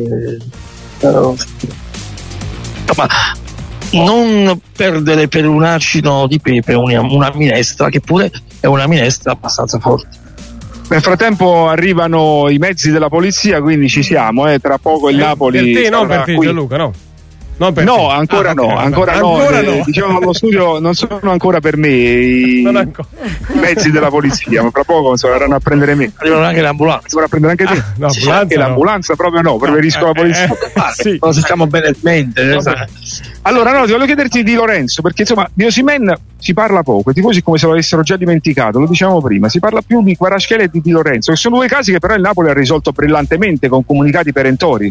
non perdere per un acino di pepe una minestra che pure è una minestra abbastanza forte. Nel frattempo arrivano i mezzi della polizia, quindi ci siamo, tra poco il Napoli. Per te, non per te, Gianluca, no. No, ancora no. Diciamo allo studio non sono ancora per me i mezzi della polizia, ma tra poco verranno a prendere me. Arrivano anche le ambulanze. Arrivano a prendere anche te. L'ambulanza, l'ambulanza proprio no, preferisco la polizia. Sì. Cosa stiamo bene in mente. Allora, ti voglio chiederti di Lorenzo, perché insomma di Osimhen si parla poco, i tifosi come se lo avessero già dimenticato, lo diciamo prima, si parla più di Kvaratskhelia e di Lorenzo, che sono due casi che però il Napoli ha risolto brillantemente con comunicati perentori.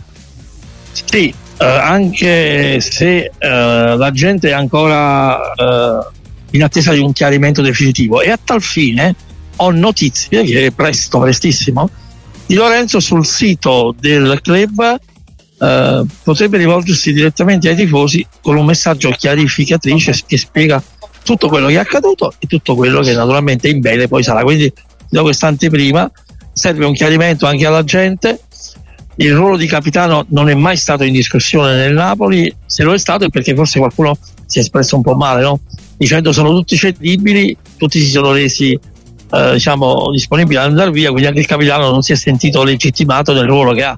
Sì, anche se la gente è ancora in attesa di un chiarimento definitivo, e a tal fine ho notizie che prestissimo di Lorenzo sul sito del club. Potrebbe rivolgersi direttamente ai tifosi con un messaggio chiarificatrice che spiega tutto quello che è accaduto e tutto quello che naturalmente in bene poi sarà. Quindi da questa anteprima serve un chiarimento anche alla gente. Il ruolo di capitano non è mai stato in discussione nel Napoli, se lo è stato è perché forse qualcuno si è espresso un po' male, no? Dicendo sono tutti cedibili, tutti si sono resi disponibili ad andare via, quindi anche il capitano non si è sentito legittimato nel ruolo che ha.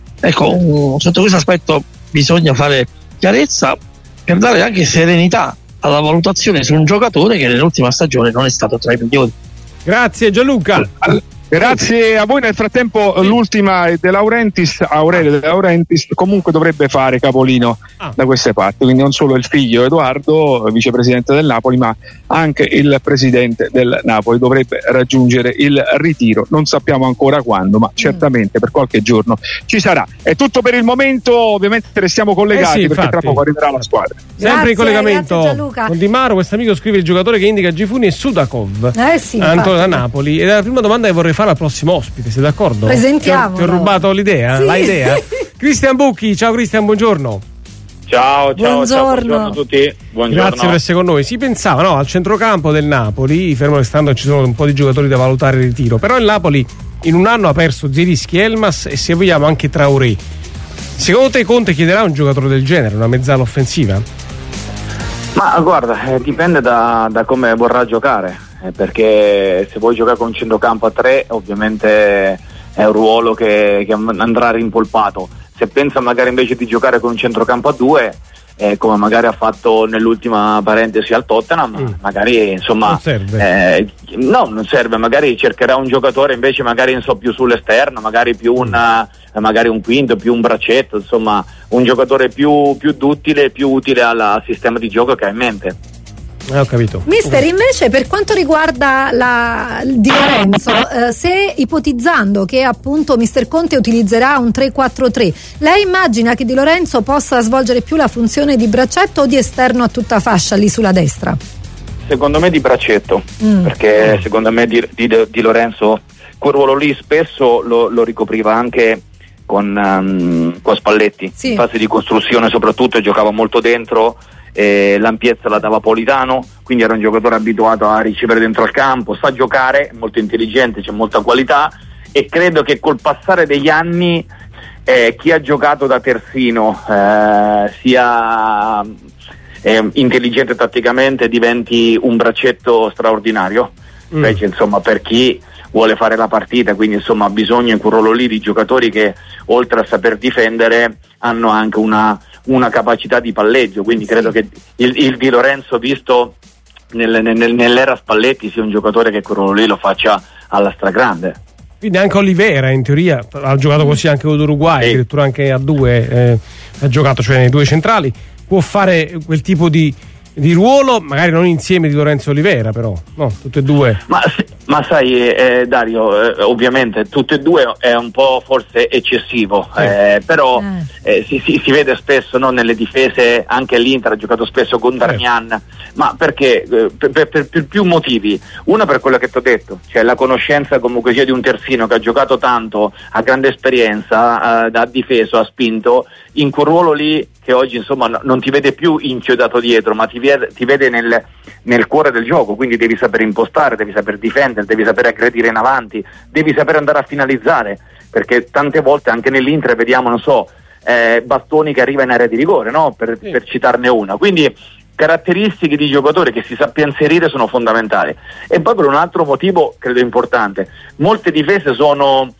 Ecco, sotto questo aspetto bisogna fare chiarezza per dare anche serenità alla valutazione su un giocatore che nell'ultima stagione non è stato tra i migliori. Grazie Gianluca. Grazie a voi. Nel frattempo l'ultima è De Laurentiis, Aurelio De Laurentiis comunque dovrebbe fare capolino da queste parti, quindi non solo il figlio Edoardo, vicepresidente del Napoli, ma anche il presidente del Napoli dovrebbe raggiungere il ritiro, non sappiamo ancora quando, ma certamente per qualche giorno ci sarà. È tutto per il momento, ovviamente restiamo collegati perché tra poco arriverà la squadra. Sempre in collegamento con Di Maro, questo amico scrive: il giocatore che indica Gifuni è Sudakov, Antonio da Napoli, ed è la prima domanda che vorrei fare al prossimo ospite, sei d'accordo? Presentiamo. Ti ho rubato l'idea? Sì. L'idea? Cristian Bucchi, ciao Cristian, buongiorno. Ciao a tutti. Buongiorno. Grazie per essere con noi. Si pensava al centrocampo del Napoli, fermo restando ci sono un po' di giocatori da valutare il ritiro, però il Napoli in un anno ha perso Zielinski, Elmas e se vogliamo anche Traoré. Secondo te Conte chiederà un giocatore del genere, una mezzala offensiva? Ma guarda, dipende da come vorrà giocare, perché se vuoi giocare con un centrocampo a 3 ovviamente è un ruolo che andrà rimpolpato. Se pensa magari invece di giocare con un centrocampo a 2, come magari ha fatto nell'ultima parentesi al Tottenham, magari insomma non serve. Non serve, magari cercherà un giocatore invece magari più sull'esterno, magari più magari un quinto, più un braccetto, insomma un giocatore più duttile, più utile al sistema di gioco che ha in mente. Ho capito. Mister, invece per quanto riguarda Di Lorenzo, se ipotizzando che appunto Mister Conte utilizzerà un 3-4-3, lei immagina che Di Lorenzo possa svolgere più la funzione di braccetto o di esterno a tutta fascia lì sulla destra? Secondo me di braccetto, perché secondo me di Lorenzo quel ruolo lì spesso lo ricopriva anche con Spalletti, sì. In fase di costruzione soprattutto giocava molto dentro, l'ampiezza la dava Politano, quindi era un giocatore abituato a ricevere dentro al campo, sa giocare, è molto intelligente, c'è molta qualità, e credo che col passare degli anni chi ha giocato da terzino sia intelligente tatticamente, diventi un braccetto straordinario. Invece insomma per chi vuole fare la partita, quindi insomma ha bisogno in quel ruolo lì di giocatori che oltre a saper difendere hanno anche una capacità di palleggio, quindi credo che il Di Lorenzo visto nell'era Spalletti sia un giocatore che quel ruolo lì lo faccia alla stragrande. Quindi anche Olivera in teoria ha giocato così anche con l'Uruguay, addirittura anche a 2 ha giocato, cioè nei 2 centrali, può fare quel tipo di ruolo, magari non insieme Di Lorenzo e Olivera, però no, tutte e 2. Ma sai Dario, ovviamente tutte e 2 è un po' forse eccessivo, però si vede spesso, no, nelle difese, anche l'Inter ha giocato spesso con Darmian, ma perché? Per più motivi. Uno per quello che ti ho detto, cioè la conoscenza comunque sia di un terzino che ha giocato tanto, ha grande esperienza, ha difeso, ha spinto in quel ruolo lì, che oggi insomma non ti vede più inchiodato dietro, ma ti vede nel cuore del gioco, quindi devi saper impostare, devi saper difendere, devi saper aggredire in avanti, devi saper andare a finalizzare, perché tante volte anche nell'Inter vediamo, non so, Bastoni che arriva in area di rigore, no? Per citarne una, quindi caratteristiche di giocatore che si sappia inserire sono fondamentali. E poi per un altro motivo credo importante, molte difese sono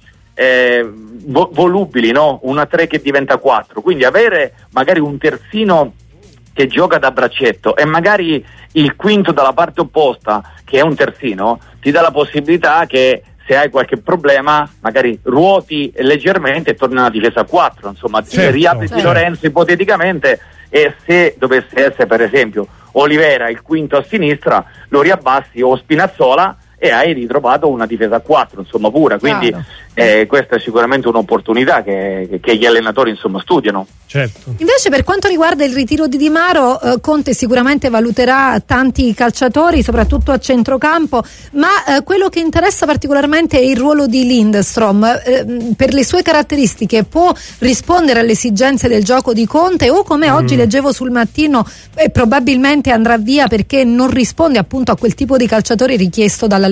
volubili, no? Una 3 che diventa 4, quindi avere magari un terzino che gioca da braccetto e magari il quinto dalla parte opposta che è un terzino ti dà la possibilità che se hai qualche problema magari ruoti leggermente e torni alla difesa a 4, insomma, riapri Di Lorenzo ipoteticamente, e se dovesse essere per esempio Olivera il quinto a sinistra lo riabbassi, o Spinazzola, e hai ritrovato una difesa a 4, insomma, pura. Quindi questa è sicuramente un'opportunità che gli allenatori, insomma, studiano. Certo. Invece per quanto riguarda il ritiro di Di Maro, Conte sicuramente valuterà tanti calciatori, soprattutto a centrocampo, ma quello che interessa particolarmente è il ruolo di Lindstrom. Per le sue caratteristiche può rispondere alle esigenze del gioco di Conte, o come oggi leggevo sul Mattino probabilmente andrà via perché non risponde appunto a quel tipo di calciatori richiesto dall'allenatore?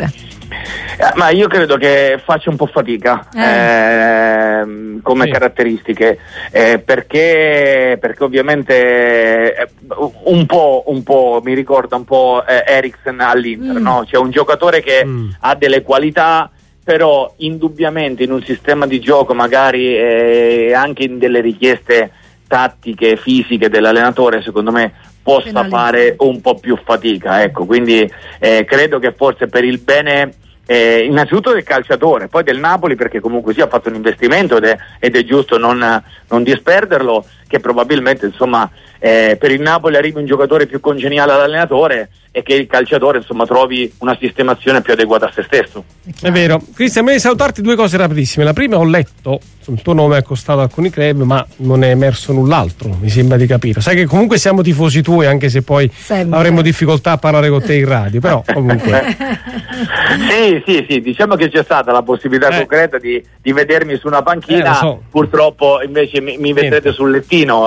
Ma io credo che faccia un po' fatica come caratteristiche, perché ovviamente un po' mi ricorda un po' Eriksen all'Inter, no? C'è un giocatore che ha delle qualità, però indubbiamente in un sistema di gioco magari anche in delle richieste tattiche, fisiche dell'allenatore, secondo me possa fare un po' più fatica, ecco. Quindi credo che forse per il bene innanzitutto del calciatore, poi del Napoli, perché comunque ha fatto un investimento ed è giusto non disperderlo, che probabilmente, insomma, per il Napoli arrivi un giocatore più congeniale all'allenatore e che il calciatore, insomma, trovi una sistemazione più adeguata a se stesso. È vero. Cristian, mi devi salutarti due cose rapidissime. La prima, ho letto, il tuo nome è costato alcuni club, ma non è emerso null'altro, mi sembra di capire. Sai che comunque siamo tifosi tuoi, anche se poi avremo difficoltà a parlare con te in radio, però comunque sì, diciamo che c'è stata la possibilità concreta di vedermi su una panchina, purtroppo invece mi vedrete sul lettino.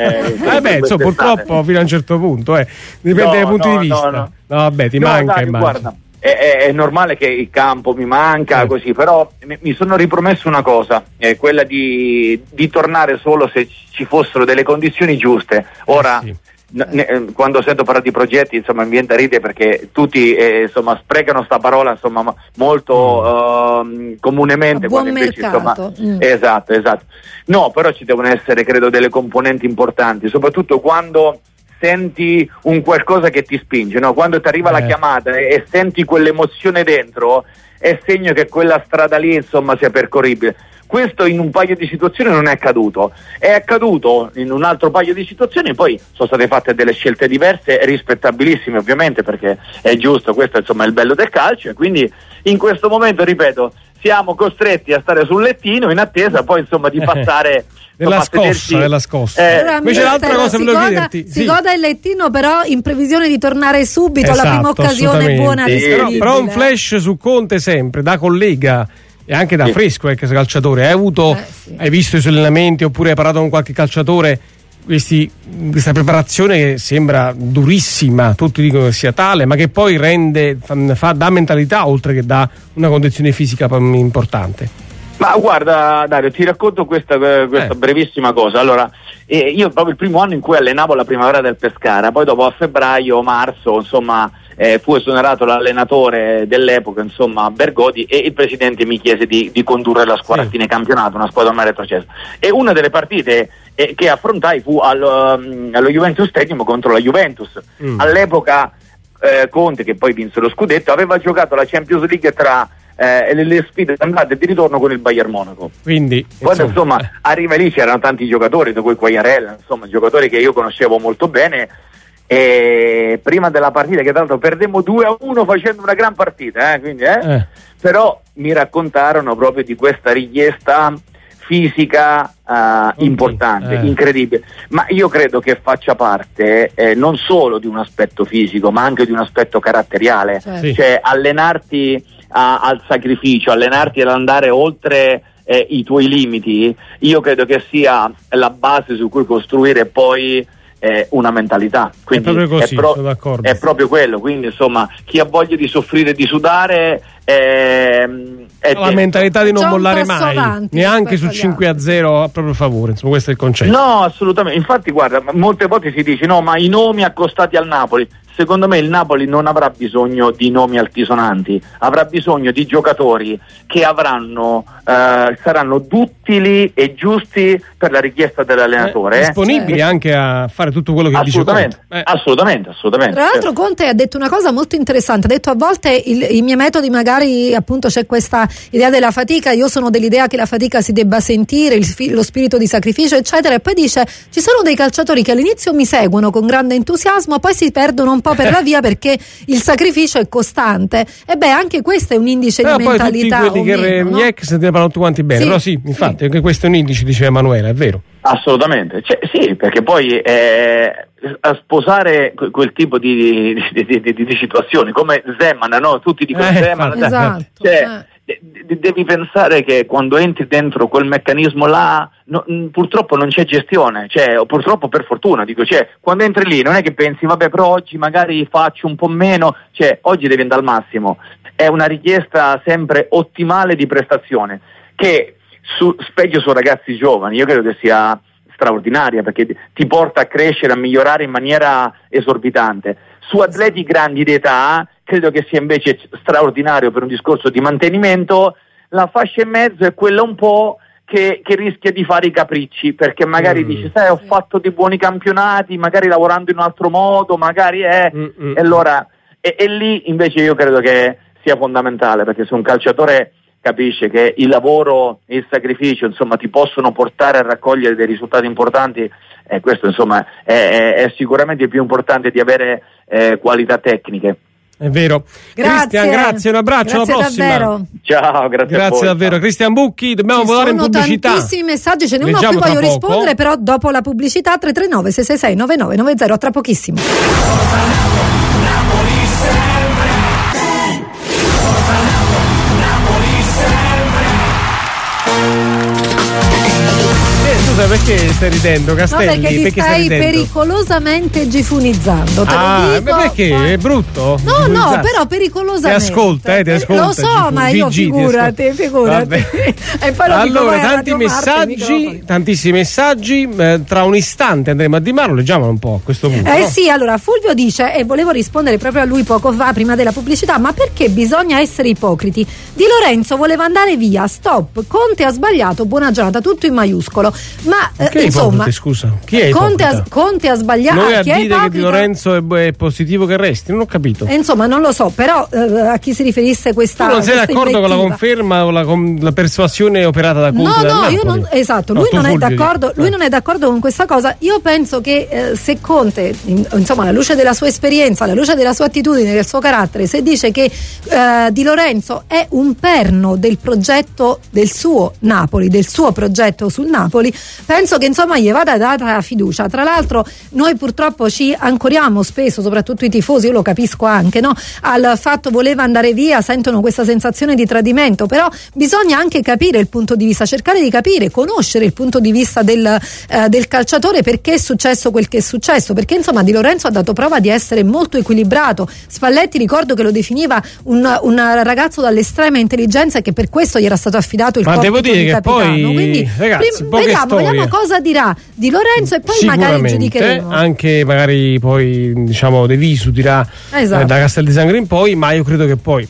Purtroppo fino a un certo punto, dipende dai punti di vista. No, vabbè, ti manca, dai, guarda, è normale che il campo mi manca, così, però mi sono ripromesso una cosa, quella di tornare solo se ci fossero delle condizioni giuste. Ora quando sento parlare di progetti, insomma, mi viene da ridere, perché tutti insomma sprecano sta parola, insomma, molto comunemente, buon quando invece, mercato. Esatto. No, però ci devono essere, credo, delle componenti importanti, soprattutto quando senti un qualcosa che ti spinge, no? Quando ti arriva la chiamata e senti quell'emozione dentro, è segno che quella strada lì, insomma, sia percorribile. Questo in un paio di situazioni non è accaduto in un altro paio di situazioni, poi sono state fatte delle scelte diverse, rispettabilissime ovviamente, perché è giusto, questo insomma è il bello del calcio, e quindi in questo momento, ripeto, siamo costretti a stare sul lettino in attesa poi, insomma, di passare della scossa. Invece l'altra cosa volevo chiederti, si goda il lettino, però in previsione di tornare subito alla prima occasione buona disponibile. Però un flash su Conte sempre da collega e anche da fresco, ex calciatore. Hai visto i suoi allenamenti, oppure hai parlato con qualche calciatore, questa preparazione che sembra durissima, tutti dicono che sia tale, ma che poi dà mentalità oltre che dà una condizione fisica importante? Ma guarda, Dario, ti racconto questa brevissima cosa. Allora, io proprio il primo anno in cui allenavo la Primavera del Pescara, poi dopo a febbraio, marzo, insomma, fu esonerato l'allenatore dell'epoca, insomma, Bergodi, e il presidente mi chiese di condurre la squadra a fine campionato, una squadra ormai retrocessa. E una delle partite che affrontai fu allo Juventus Stadium contro la Juventus. All'epoca Conte, che poi vinse lo scudetto, aveva giocato la Champions League tra le sfide d'andata e di ritorno con il Bayern Monaco. Quindi quando insomma arriva lì, c'erano tanti giocatori, da cui Quagliarella, insomma, giocatori che io conoscevo molto bene, e prima della partita, che tra l'altro perdemmo 2-1 facendo una gran partita, quindi però mi raccontarono proprio di questa richiesta fisica importante, incredibile. Ma io credo che faccia parte non solo di un aspetto fisico, ma anche di un aspetto caratteriale, cioè allenarti al sacrificio, allenarti ad andare oltre i tuoi limiti. Io credo che sia la base su cui costruire poi una mentalità, quindi è proprio così, sono d'accordo. È proprio quello, quindi insomma chi ha voglia di soffrire e di sudare la mentalità di non Già un mollare passo mai avanti neanche su rispetto agli 5-0 a proprio favore, insomma questo è il concetto. No, assolutamente, infatti guarda, molte volte si dice no, ma i nomi accostati al Napoli. Secondo me il Napoli non avrà bisogno di nomi altisonanti, avrà bisogno di giocatori che saranno duttili e giusti per la richiesta dell'allenatore. Disponibili anche a fare tutto quello che dice Conte. Assolutamente. Tra l'altro Conte ha detto una cosa molto interessante, ha detto a volte i miei metodi, magari appunto c'è questa idea della fatica, io sono dell'idea che la fatica si debba sentire, lo spirito di sacrificio eccetera, e poi dice ci sono dei calciatori che all'inizio mi seguono con grande entusiasmo, poi si perdono un po' per la via perché il sacrificio è costante, e beh anche questo è un indice di mentalità. Poi tutti quelli che meno, gli ex ne parlano tutti quanti bene, però sì, infatti anche questo è un indice, diceva Emanuela, è vero. Assolutamente, sì, perché poi a sposare quel tipo di situazioni come Zeman, no? Tutti dicono Zeman, esatto. Devi pensare che quando entri dentro quel meccanismo là purtroppo non c'è gestione, o purtroppo per fortuna dico, quando entri lì non è che pensi vabbè però oggi magari faccio un po' meno, oggi devi andare al massimo, è una richiesta sempre ottimale di prestazione che specie su ragazzi giovani io credo che sia straordinaria, perché ti porta a crescere, a migliorare in maniera esorbitante. Su atleti grandi d'età credo che sia invece straordinario per un discorso di mantenimento. La fascia e mezzo è quella un po' che rischia di fare i capricci, perché magari dice ho fatto dei buoni campionati, magari lavorando in un altro modo, magari e allora e lì invece io credo che sia fondamentale, perché se un calciatore capisce che il lavoro e il sacrificio insomma ti possono portare a raccogliere dei risultati importanti, questo insomma è sicuramente più importante di avere qualità tecniche. È vero. Cristian, grazie, un abbraccio, alla prossima. Davvero. Ciao, grazie davvero. Cristian Bucchi, dobbiamo volare in pubblicità. Ci sono tantissimi messaggi, ce n'è uno a cui voglio rispondere, però dopo la pubblicità. 339 666 9990, tra pochissimo. Perché stai ridendo, Castelli? No, perché ti stai pericolosamente gifunizzando. Te lo dico. Ma perché? È brutto? No, però pericolosamente. Ti ascolta. Lo so, ma io figurati. E poi allora, tantissimi messaggi. Tra un istante andremo a Di Maro, leggiamolo un po' a questo punto. Sì, allora Fulvio dice, e volevo rispondere proprio a lui poco fa, prima della pubblicità, ma perché bisogna essere ipocriti? Di Lorenzo voleva andare via, stop, Conte ha sbagliato, buona giornata, tutto in maiuscolo. Ma insomma, scusa, chi è Conte ha sbagliato. Noi a dire che Di Lorenzo è positivo che resti, non ho capito. Insomma, non lo so, però a chi si riferisse questa. Tu non sei d'accordo con la conferma o la persuasione operata da Conte? No, io non. Esatto, lui non è d'accordo. Lui non è d'accordo con questa cosa. Io penso che se Conte, insomma, alla luce della sua esperienza, alla luce della sua attitudine, del suo carattere, se dice che Di Lorenzo è un perno del progetto del suo Napoli, del suo progetto sul Napoli, penso che insomma gli vada data fiducia. Tra l'altro noi purtroppo ci ancoriamo spesso, soprattutto i tifosi, io lo capisco anche, no? Al fatto voleva andare via, sentono questa sensazione di tradimento, però bisogna anche capire il punto di vista, cercare di capire, conoscere il punto di vista del calciatore, perché è successo quel che è successo, perché insomma Di Lorenzo ha dato prova di essere molto equilibrato. Spalletti ricordo che lo definiva un ragazzo dall'estrema intelligenza e che per questo gli era stato affidato il compito di capitano. Poi, quindi ragazzi, vediamo cosa dirà Di Lorenzo e poi magari giudicheremo. Anche magari poi diciamo De Visu dirà da Castel di Sangro in poi, ma io credo che poi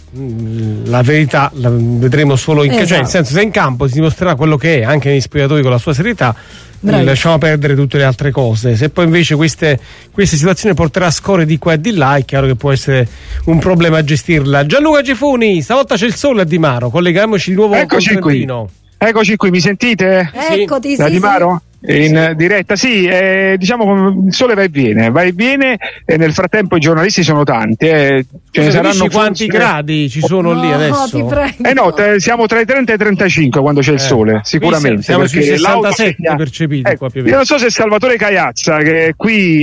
la verità la vedremo solo cioè nel senso, se in campo si dimostrerà quello che è, anche negli spogliatoi con la sua serietà. Lasciamo perdere tutte le altre cose. Se poi invece queste situazioni porterà a score di qua e di là, è chiaro che può essere un problema a gestirla. Gianluca Gefuni, stavolta c'è il sole a Di Maro, colleghiamoci di nuovo con Trentino. Eccoci qui, mi sentite? Eccoti, da Di Maro? In diretta, sì, diciamo il sole va e viene e nel frattempo i giornalisti sono tanti. Ce ne saranno quanti gradi ci sono lì adesso? Ti prego. Siamo tra i 30 e i 35 quando c'è il sole, sicuramente. Siamo sui 67 percepiti qua più o meno. Io non so se Salvatore Caiazza, che è qui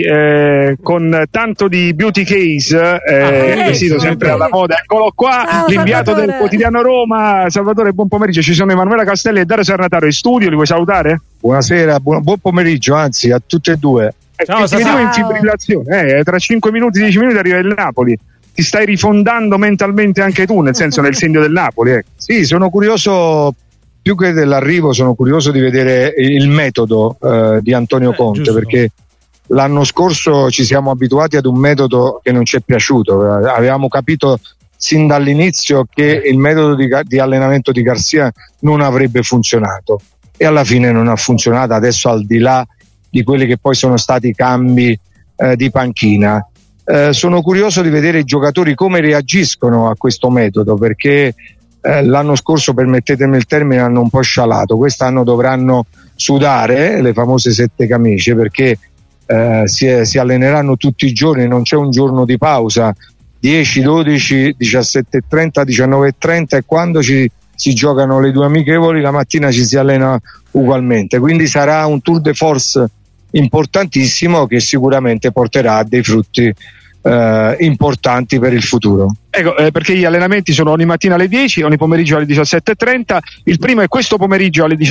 con tanto di beauty case, vestito sempre alla moda, eccolo qua. Ciao, l'inviato Salvatore. del quotidiano Roma. Salvatore, buon pomeriggio. Ci sono Emanuela Castelli e Dario Sarnataro in studio, li vuoi salutare? Buonasera, buon pomeriggio, anzi a tutte e due. Ciao, ti vedevo in fibrillazione, tra 5 minuti, 10 minuti arriva il Napoli. Ti stai rifondando mentalmente anche tu, nel senso nel segno del Napoli. Sì, sono curioso, più che dell'arrivo, sono curioso di vedere il metodo di Antonio Conte, giusto. perché l'anno scorso ci siamo abituati ad un metodo che non ci è piaciuto. Avevamo capito sin dall'inizio che il metodo di allenamento di Garcia non avrebbe funzionato e alla fine non ha funzionato. Adesso, al di là di quelli che poi sono stati i cambi di panchina, sono curioso di vedere i giocatori come reagiscono a questo metodo, perché l'anno scorso, permettetemi il termine, hanno un po' scialato. Quest'anno dovranno sudare le famose 7 camicie, perché si alleneranno tutti i giorni, non c'è un giorno di pausa, 10, 12, 17:30, 19:30, e quando si giocano le 2 amichevoli la mattina ci si allena ugualmente. Quindi sarà un tour de force importantissimo che sicuramente porterà a dei frutti importanti per il futuro. Ecco, perché gli allenamenti sono ogni mattina alle 10, ogni pomeriggio alle 17:30. Il primo è questo pomeriggio alle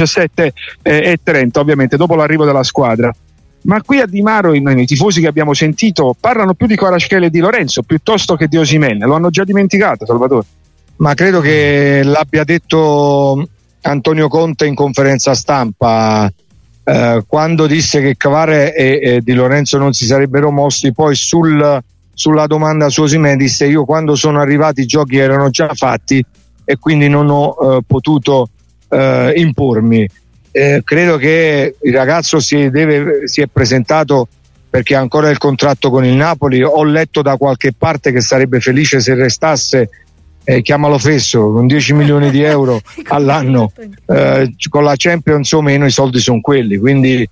17:30, ovviamente dopo l'arrivo della squadra. Ma qui a Di Maro i tifosi che abbiamo sentito parlano più di Kvaratskhelia e di Lorenzo piuttosto che di Osimhen. Lo hanno già dimenticato, Salvatore? Ma credo che l'abbia detto Antonio Conte in conferenza stampa, quando disse che Kvara e Di Lorenzo non si sarebbero mossi. Poi sulla domanda su Osimhen disse: io quando sono arrivati i giochi erano già fatti e quindi non ho potuto impormi. Credo che il ragazzo si è presentato perché ha ancora il contratto con il Napoli. Ho letto da qualche parte che sarebbe felice se restasse, chiamalo fesso, con 10 milioni di euro all'anno, con la Champions o meno i soldi sono quelli, quindi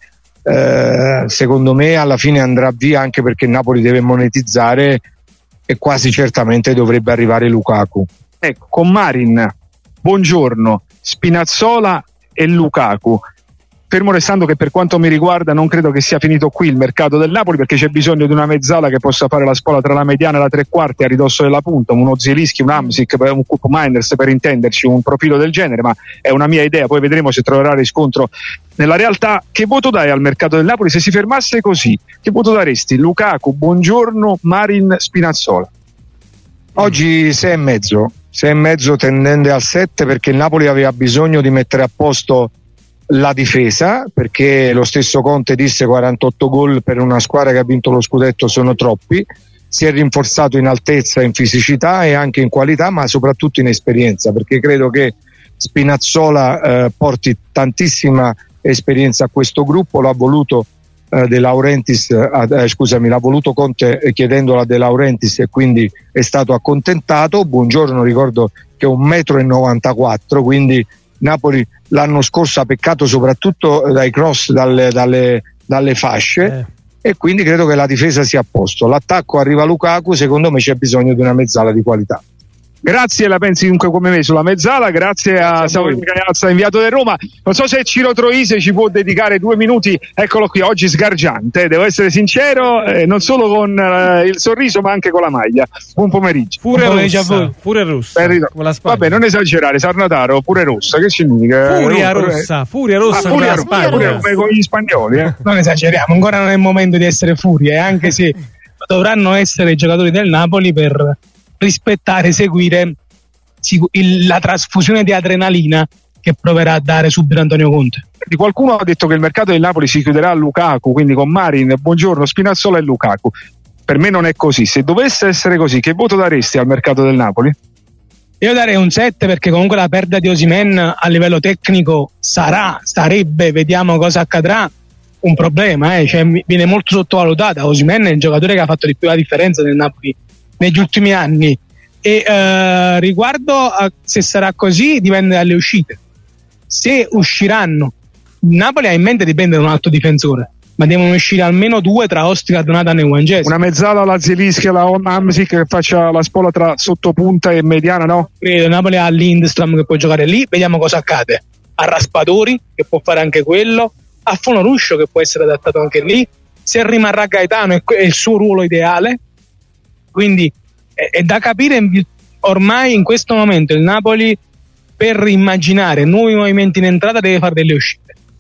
secondo me alla fine andrà via, anche perché il Napoli deve monetizzare e quasi certamente dovrebbe arrivare Lukaku. Ecco, con Marin, Buongiorno, Spinazzola e Lukaku. Fermo restando che per quanto mi riguarda non credo che sia finito qui il mercato del Napoli, perché c'è bisogno di una mezzala che possa fare la spola tra la mediana e la tre quarti a ridosso della punta, uno Zielinski, un Hamsik, un Koop Meiners, per intenderci, un profilo del genere, ma è una mia idea, poi vedremo se troverà riscontro nella realtà. Che voto dai al mercato del Napoli se si fermasse così? Che voto daresti? Lukaku, Buongiorno, Marin, Spinazzola? Oggi 6,5 tendente al 7, perché il Napoli aveva bisogno di mettere a posto la difesa, perché lo stesso Conte disse 48 gol per una squadra che ha vinto lo scudetto sono troppi. Si è rinforzato in altezza, in fisicità e anche in qualità, ma soprattutto in esperienza, perché credo che Spinazzola porti tantissima esperienza a questo gruppo. L'ha voluto De Laurentiis, l'ha voluto Conte chiedendolo a De Laurentiis e quindi è stato accontentato. Buongiorno, ricordo che è 1,94 m, quindi Napoli l'anno scorso ha peccato soprattutto dai cross dalle fasce, e quindi credo che la difesa sia a posto. L'attacco arriva Lukaku, secondo me c'è bisogno di una mezzala di qualità. Grazie, la pensi dunque come me sulla mezzala. Grazie a Samuele Cagnazza, inviato da Roma. Non so se Ciro Troise ci può dedicare 2 minuti, eccolo qui, oggi sgargiante, devo essere sincero, non solo con il sorriso ma anche con la maglia. Buon pomeriggio. Pure rossa. Vabbè, non esagerare, Sarnataro, pure rossa, che significa? Furia rossa come con gli spagnoli. Non esageriamo, ancora non è il momento di essere furie, anche se dovranno essere i giocatori del Napoli per rispettare, seguire la trasfusione di adrenalina che proverà a dare subito Antonio Conte. Qualcuno ha detto che il mercato del Napoli si chiuderà a Lukaku, quindi con Marin, Buongiorno, Spinazzola e Lukaku. Per me non è così. Se dovesse essere così, che voto daresti al mercato del Napoli? Io darei un 7, perché comunque la perdita di Osimhen a livello tecnico sarebbe, vediamo cosa accadrà, un problema, cioè, viene molto sottovalutata. Osimhen è il giocatore che ha fatto di più la differenza nel Napoli negli ultimi anni, e riguardo a se sarà così dipende dalle uscite. Se usciranno, Napoli ha in mente di prendere un altro difensore, ma devono uscire almeno 2 tra Ostica, Donatan e Wanges. Una mezzala alla Zielinski, alla Hamsik, che faccia la spola tra sottopunta e mediana, no? Credo Napoli ha Lindstrom che può giocare lì, vediamo cosa accade. A Raspadori che può fare anche quello, a Fonoruscio che può essere adattato anche lì, se rimarrà Gaetano è il suo ruolo ideale. Quindi è da capire ormai in questo momento il Napoli, per immaginare nuovi movimenti in entrata, deve fare delle uscite.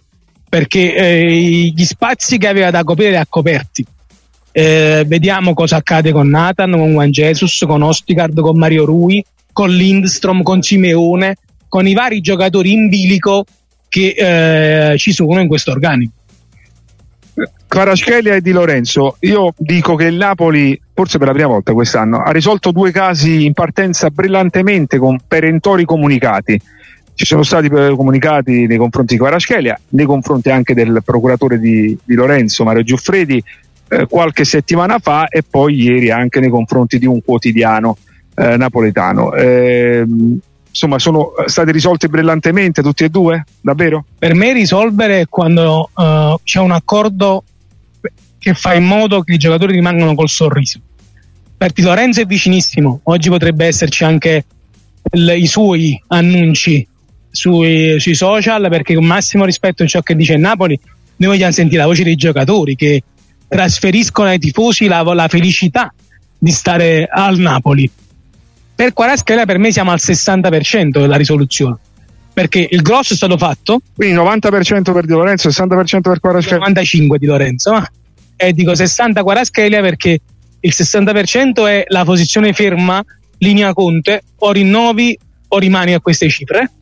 perché gli spazi che aveva da coprire li ha coperti. Vediamo cosa accade con Nathan, con Juan Jesus, con Ostigard, con Mario Rui, con Lindstrom, con Simeone, con i vari giocatori in bilico che ci sono in questo organico. Kvaratskhelia e Di Lorenzo, io dico che il Napoli, forse per la prima volta quest'anno, ha risolto 2 casi in partenza brillantemente con perentori comunicati. Ci sono stati comunicati nei confronti di Kvaratskhelia, nei confronti anche del procuratore di Lorenzo, Mario Giuffredi, qualche settimana fa, e poi ieri anche nei confronti di un quotidiano napoletano. Insomma, sono stati risolti brillantemente tutti e 2? Davvero? Per me risolvere è quando c'è un accordo che fa in modo che i giocatori rimangano col sorriso. Per Di Lorenzo è vicinissimo, oggi potrebbe esserci anche i suoi annunci sui social, perché con massimo rispetto a ciò che dice il Napoli, noi vogliamo sentire la voce dei giocatori che trasferiscono ai tifosi la felicità di stare al Napoli. Per Kvaratskhelia per me siamo al 60% della risoluzione, perché il grosso è stato fatto, quindi 90% per Di Lorenzo, 60% per Kvaratskhelia, 95% Di Lorenzo, e dico 60 Kvaratskhelia perché il 60% è la posizione ferma, linea Conte, o rinnovi o rimani a queste cifre.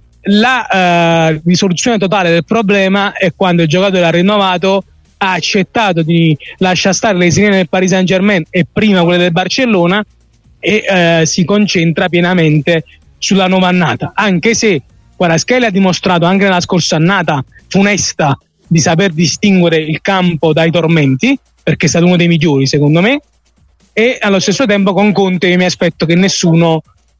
La risoluzione totale del problema è quando il giocatore ha rinnovato, ha accettato di lasciare stare le sirene del Paris Saint-Germain e prima quelle del Barcellona, e si concentra pienamente sulla nuova annata, anche se Kvaratskhelia ha dimostrato anche nella scorsa annata funesta di saper distinguere il campo dai tormenti, perché è stato uno dei migliori secondo me, e allo stesso tempo con Conte mi aspetto che nessuno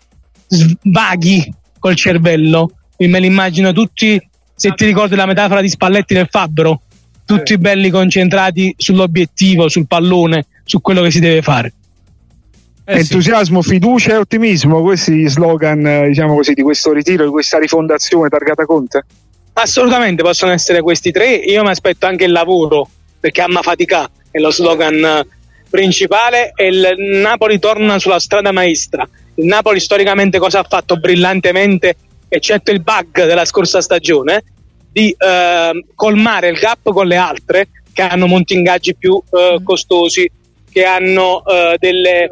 svaghi col cervello. Io me li immagino tutti, se ti ricordi la metafora di Spalletti nel Fabbro, tutti belli concentrati sull'obiettivo, sul pallone, su quello che si deve fare. Entusiasmo, fiducia e ottimismo, questi slogan, diciamo così, di questo ritiro, di questa rifondazione targata Conte? Assolutamente, possono essere questi 3. Io mi aspetto anche il lavoro, perché amma fatica è lo slogan principale, e il Napoli torna sulla strada maestra. Il Napoli storicamente cosa ha fatto brillantemente, eccetto il bug della scorsa stagione, di colmare il gap con le altre che hanno monti ingaggi più costosi, che hanno delle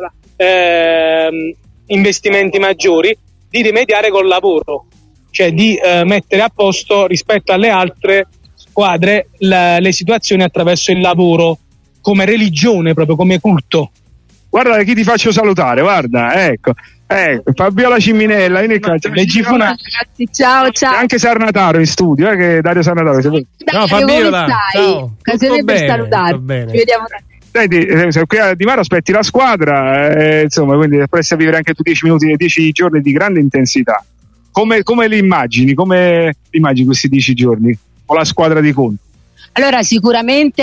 investimenti maggiori, di rimediare col lavoro, cioè di mettere a posto rispetto alle altre squadre le situazioni attraverso il lavoro, come religione, proprio come culto. Guarda chi ti faccio salutare, guarda, ecco Fabiola Ciminella, ragazzi, ciao. Anche Sarnataro in studio, che Dario Sarnataro. Ciao Fabiola, ciao. Occasione per salutare. Ci vediamo. Senti, qui a Di Maro aspetti la squadra, insomma, quindi dovresti vivere anche tu 10 giorni di grande intensità. Come li immagini? Come immagini questi 10 giorni con la squadra di Conte? Allora, sicuramente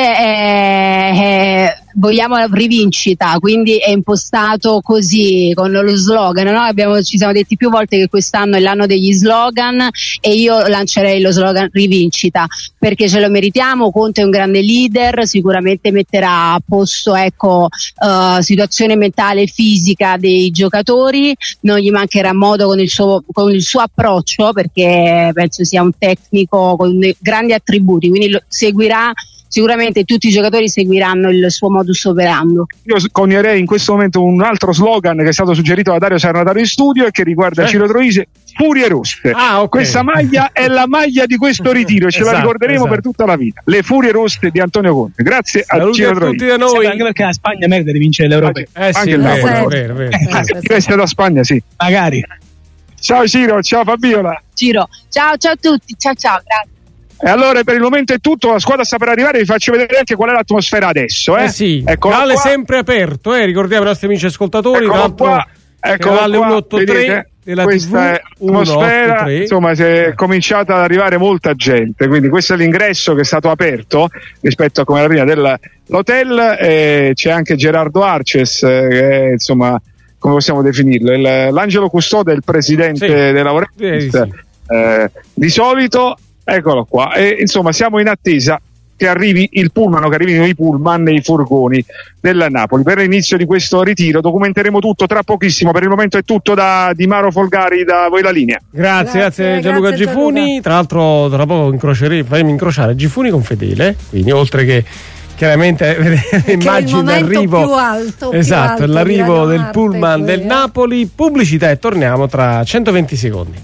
vogliamo la rivincita, quindi è impostato così con lo slogan, no? Ci siamo detti più volte che quest'anno è l'anno degli slogan, e io lancerei lo slogan rivincita, perché ce lo meritiamo. Conte è un grande leader, sicuramente metterà a posto situazione mentale e fisica dei giocatori, non gli mancherà modo con il suo approccio, perché penso sia un tecnico con grandi attributi, quindi seguirà. Sicuramente tutti i giocatori seguiranno il suo modus operandi. Io conierei in questo momento un altro slogan che è stato suggerito da Dario Sarnataro in studio e che riguarda Ciro Troisi: Furie Rosse. Okay. Questa maglia è la maglia di questo ritiro, ce la ricorderemo per tutta la vita. Le Furie Rosse di Antonio Conte. Grazie a Ciro Troisi. Tutti da noi. Anche perché la Spagna merita di vincere l'Europeo. Anche il Napoli. Vero. Da Spagna, sì. Magari. Ciao Ciro, ciao Fabiola. Ciro, ciao a tutti, ciao, grazie. E allora per il momento è tutto, la squadra sta per arrivare, vi faccio vedere anche qual è l'atmosfera adesso. Sì, canale sempre aperto, ricordiamo i nostri amici ascoltatori. Eccolo qua, canale 183 della questa TV, è l'atmosfera, insomma è cominciata ad arrivare molta gente, quindi questo è l'ingresso che è stato aperto rispetto a come era prima dell'hotel, c'è anche Gerardo Arces, che è, insomma, come possiamo definirlo, l'angelo custode, il presidente della Vorrei, di solito. Eccolo qua, e insomma siamo in attesa che arrivi il pullman, che arrivino i pullman e i furgoni del Napoli. Per l'inizio di questo ritiro documenteremo tutto tra pochissimo. Per il momento è tutto da Di Maro Folgari, da voi la linea. Grazie Gianluca Gifuni. Tra l'altro tra poco faremo incrociare Gifuni con Fedele, quindi oltre che chiaramente vedere immagini d'arrivo più alto, esatto, più alto l'arrivo del pullman del Napoli. Pubblicità e torniamo tra 120 secondi.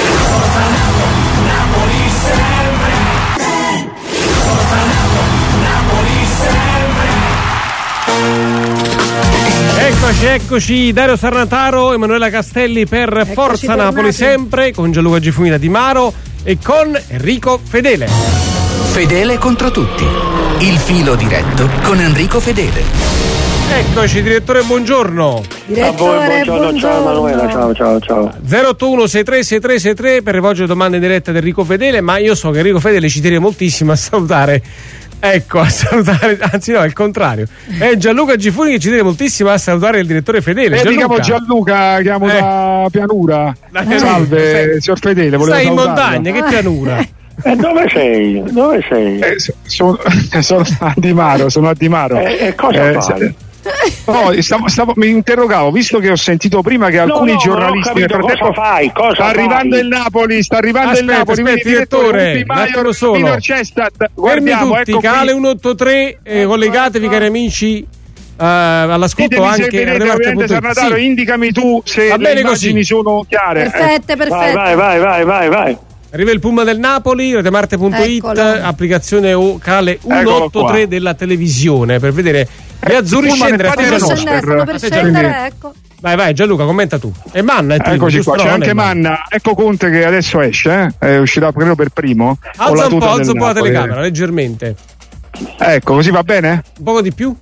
Eccoci, Dario Sarnataro, Emanuela Castelli per Forza Napoli, sempre con Gianluca Gifuni da Di Maro e con Enrico Fedele. Fedele contro tutti. Il filo diretto con Enrico Fedele. Eccoci, direttore, buongiorno. Direttore, buongiorno. Ciao Emanuela, ciao. 081 6363 per rivolgere domande in diretta ad Enrico Fedele, ma io so che Enrico Fedele ci tiene moltissimo a salutare. Anzi no, è il contrario. È Gianluca Gifuni che ci tiene moltissimo a salutare il direttore Fedele. Gianluca, chiamo da Pianura. Salve, signor Fedele, volevo stai in salutarla. montagna, che pianura? Dove sei? Sono a Di Maro, cosa fai? No, mi interrogavo, visto che ho sentito prima che alcuni giornalisti nel frattempo sta arrivando il Napoli, direttore, un attimo solo. Guardiamo, ecco alle 183, collegatevi cari amici all'ascolto. Ditemi anche se vedete Sarnataro, sì. Indicami tu se le immagini sono chiare. Perfette. Vai. Arriva il Puma del Napoli, radiomarte.it, applicazione Cale 183 della televisione per vedere gli azzurri scendere. Stanno per scendere, ecco. Vai Gianluca, commenta tu. E Manna è primo. Eccoci qua, c'è anche Manna. Ecco Conte che adesso esce, uscirà credo per primo. Alza un po' la telecamera, leggermente. Ecco, così va bene? Un poco di più?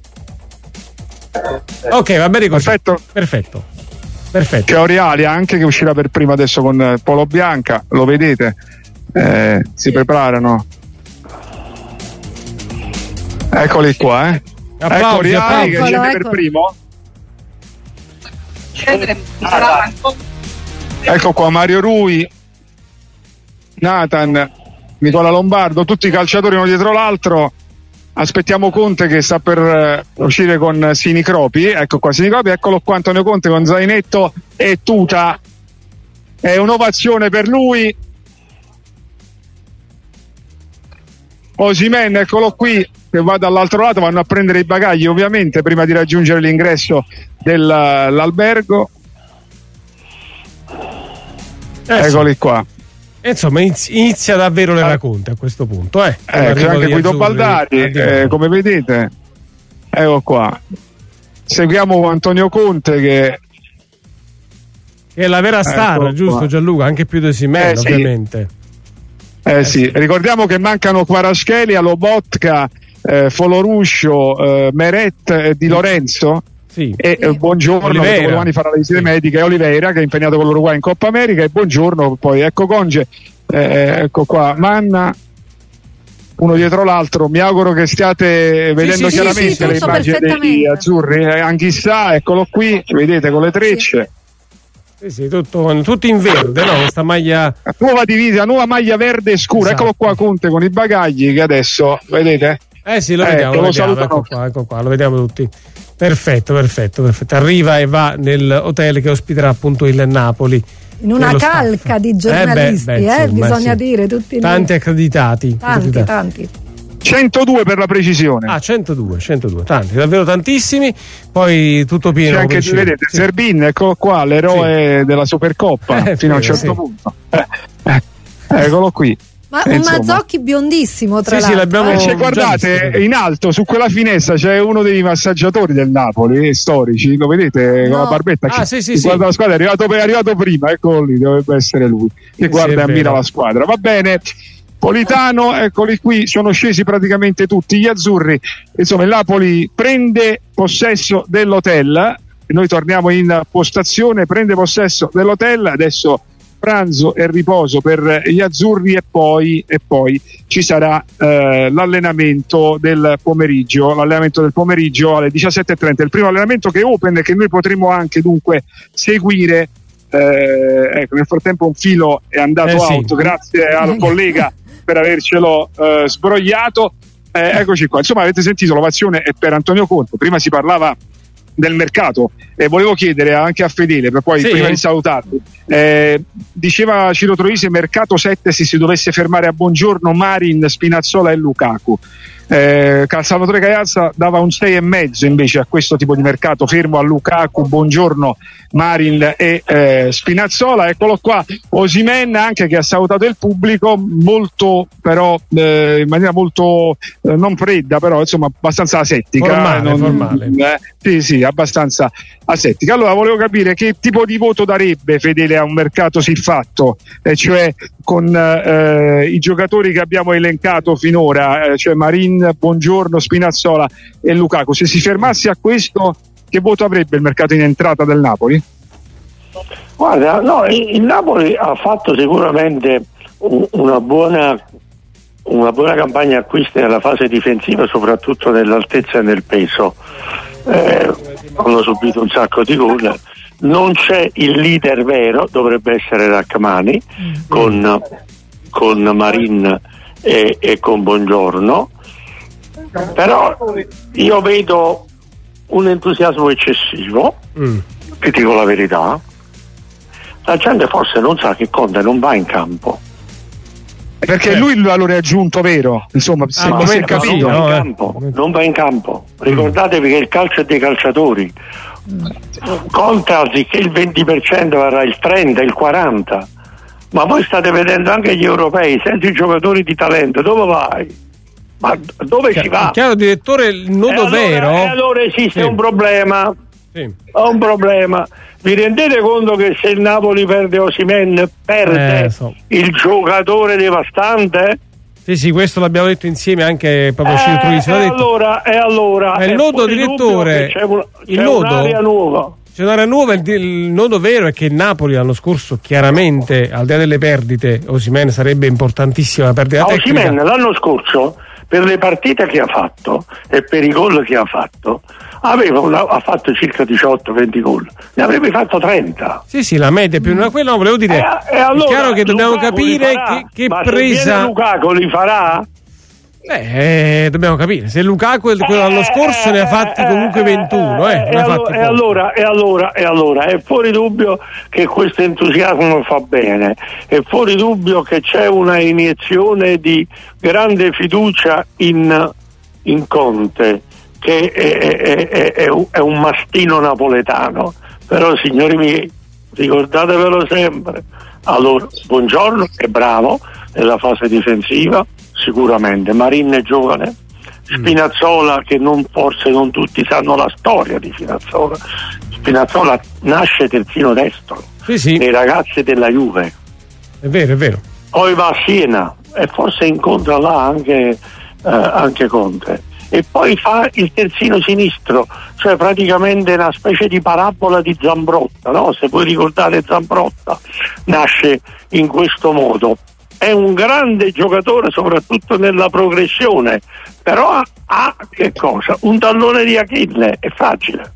Ok, va bene così. Perfetto. C'è Oriali anche che uscirà per primo adesso con Polo Bianca, lo vedete? Si preparano. Eccoli qua, Applausi, Oriali che scende per primo. Ecco qua Mario Rui, Nathan, Nicola Lombardo, tutti i calciatori uno dietro l'altro. Aspettiamo Conte che sta per uscire con Sini Cropi. Ecco qua Sini Cropi, eccolo qua Antonio Conte con zainetto e tuta. È un'ovazione per lui. Osimhen, eccolo qui che va dall'altro lato, vanno a prendere i bagagli ovviamente prima di raggiungere l'ingresso dell'albergo. Eccoli qua. Insomma, inizia davvero le racconte a questo punto. C'è anche Guido Baldari, come vedete. Ecco qua. Seguiamo Antonio Conte che è la vera star, giusto qua. Gianluca? Anche più di Osimhen, ovviamente. Sì, ricordiamo che mancano Kvaratskhelia, Lobotka, Foloruscio, Meret e Di Lorenzo. Sì. E buongiorno, che domani farà le visite mediche, e Oliveira che è impegnato con l'Uruguay in Coppa America, e buongiorno poi ecco Conge, ecco qua Manna, uno dietro l'altro. Mi auguro che stiate vedendo chiaramente le immagini degli azzurri. Anch'issa, eccolo qui, vedete con le trecce. Sì, tutto in verde, no? Questa maglia nuova divisa, nuova maglia verde scura. Eccolo qua Conte con i bagagli che adesso vedete. Sì, lo vediamo, ecco qua, lo vediamo tutti. Perfetto. Arriva e va nell'hotel che ospiterà appunto il Napoli. In una calca di giornalisti, insomma, bisogna dire, tutti tanti accreditati. Tanti. 102 per la precisione. 102, tanti, davvero tantissimi. Poi tutto pieno. C'è anche, vedete, Zerbin, eccolo qua, l'eroe della Supercoppa fino a un certo punto. Eccolo qui. Ma un Mazzocchi biondissimo, tra l'altro. L'abbiamo guardate, in alto su quella finestra c'è uno dei massaggiatori del Napoli, storici, lo vedete con la barbetta? Guarda la squadra, è arrivato prima, eccolo lì, dovrebbe essere lui, che guarda e ammira la squadra. Va bene. Politano, eccoli qui, sono scesi praticamente tutti gli azzurri. Insomma, il Napoli prende possesso dell'hotel, noi torniamo in postazione, prende possesso dell'hotel, adesso pranzo e riposo per gli azzurri e poi ci sarà l'allenamento del pomeriggio alle 17:30, il primo allenamento che è open e che noi potremo anche dunque seguire. Ecco, nel frattempo un filo è andato out, grazie al collega per avercelo sbrogliato. Eccoci qua. Insomma, avete sentito, l'ovazione è per Antonio Conte. Prima si parlava del mercato e volevo chiedere anche a Fedele, per poi prima di salutarvi, diceva Ciro Troisi, mercato 7 se si dovesse fermare a Buongiorno, Marin, Spinazzola e Lukaku. Salvatore Caiazza dava un 6,5 invece a questo tipo di mercato, fermo a Lukaku, Buongiorno, Marin e Spinazzola. Eccolo qua Osimhen, anche, che ha salutato il pubblico molto, però in maniera molto non fredda, però insomma abbastanza asettica, formale. Sì, abbastanza asettica. Allora volevo capire che tipo di voto darebbe Fedele a un mercato siffatto, cioè con i giocatori che abbiamo elencato finora, cioè Marin, Buongiorno, Spinazzola e Lukaku. Se si fermasse a questo, che voto avrebbe il mercato in entrata del Napoli? Guarda, no, il Napoli ha fatto sicuramente una buona campagna acquisti nella fase difensiva, soprattutto nell'altezza e nel peso. Hanno subito un sacco di gol. Non c'è il leader vero, dovrebbe essere Rachmani con Marin e con Buongiorno, però io vedo un entusiasmo eccessivo, ti dico la verità. La gente forse non sa che Conte non va in campo, perché lui il valore aggiunto vero, insomma, non va in campo. Ricordatevi che il calcio è dei calciatori. Conte anziché il 20% varrà il 30%, il 40%. Ma voi state vedendo anche gli europei senza i giocatori di talento, dove vai? Ma dove si va? Chiaro, direttore, il nodo vero. E allora esiste un problema. Un problema. Vi rendete conto che se il Napoli perde Osimhen, perde il giocatore devastante? Sì, questo l'abbiamo detto insieme anche proprio Ciro Troisi. E allora il nodo, direttore, c'è un'area nuova. C'è un'area nuova. Il nodo vero è che il Napoli l'anno scorso, chiaramente, al di là delle perdite, Osimhen sarebbe importantissima la perdita tecnica. Osimhen l'anno scorso, per le partite che ha fatto e per i gol che ha fatto, ha fatto circa 18-20 gol, ne avrebbe fatto 30. Sì, la media più una quella, volevo dire. Allora, è chiaro che dobbiamo Lukaku capire che presa. Se Lukaku li farà? Dobbiamo capire. Se Lukaku l'anno scorso ne ha fatti comunque 21, e allora è fuori dubbio che questo entusiasmo fa bene, è fuori dubbio che c'è una iniezione di grande fiducia in Conte, che è un mastino napoletano. Però, signori miei, ricordatevelo sempre. Allora, Buongiorno è bravo nella fase difensiva, sicuramente. Marin è giovane. Spinazzola, che forse non tutti sanno la storia di Spinazzola nasce terzino destro nei ragazzi della Juve. È vero. Poi va a Siena e forse incontra là anche Conte. E poi fa il terzino sinistro, cioè praticamente una specie di parabola di Zambrotta, no? Se voi ricordate Zambrotta, nasce in questo modo. È un grande giocatore, soprattutto nella progressione, però ha che cosa? Un tallone di Achille, è fragile.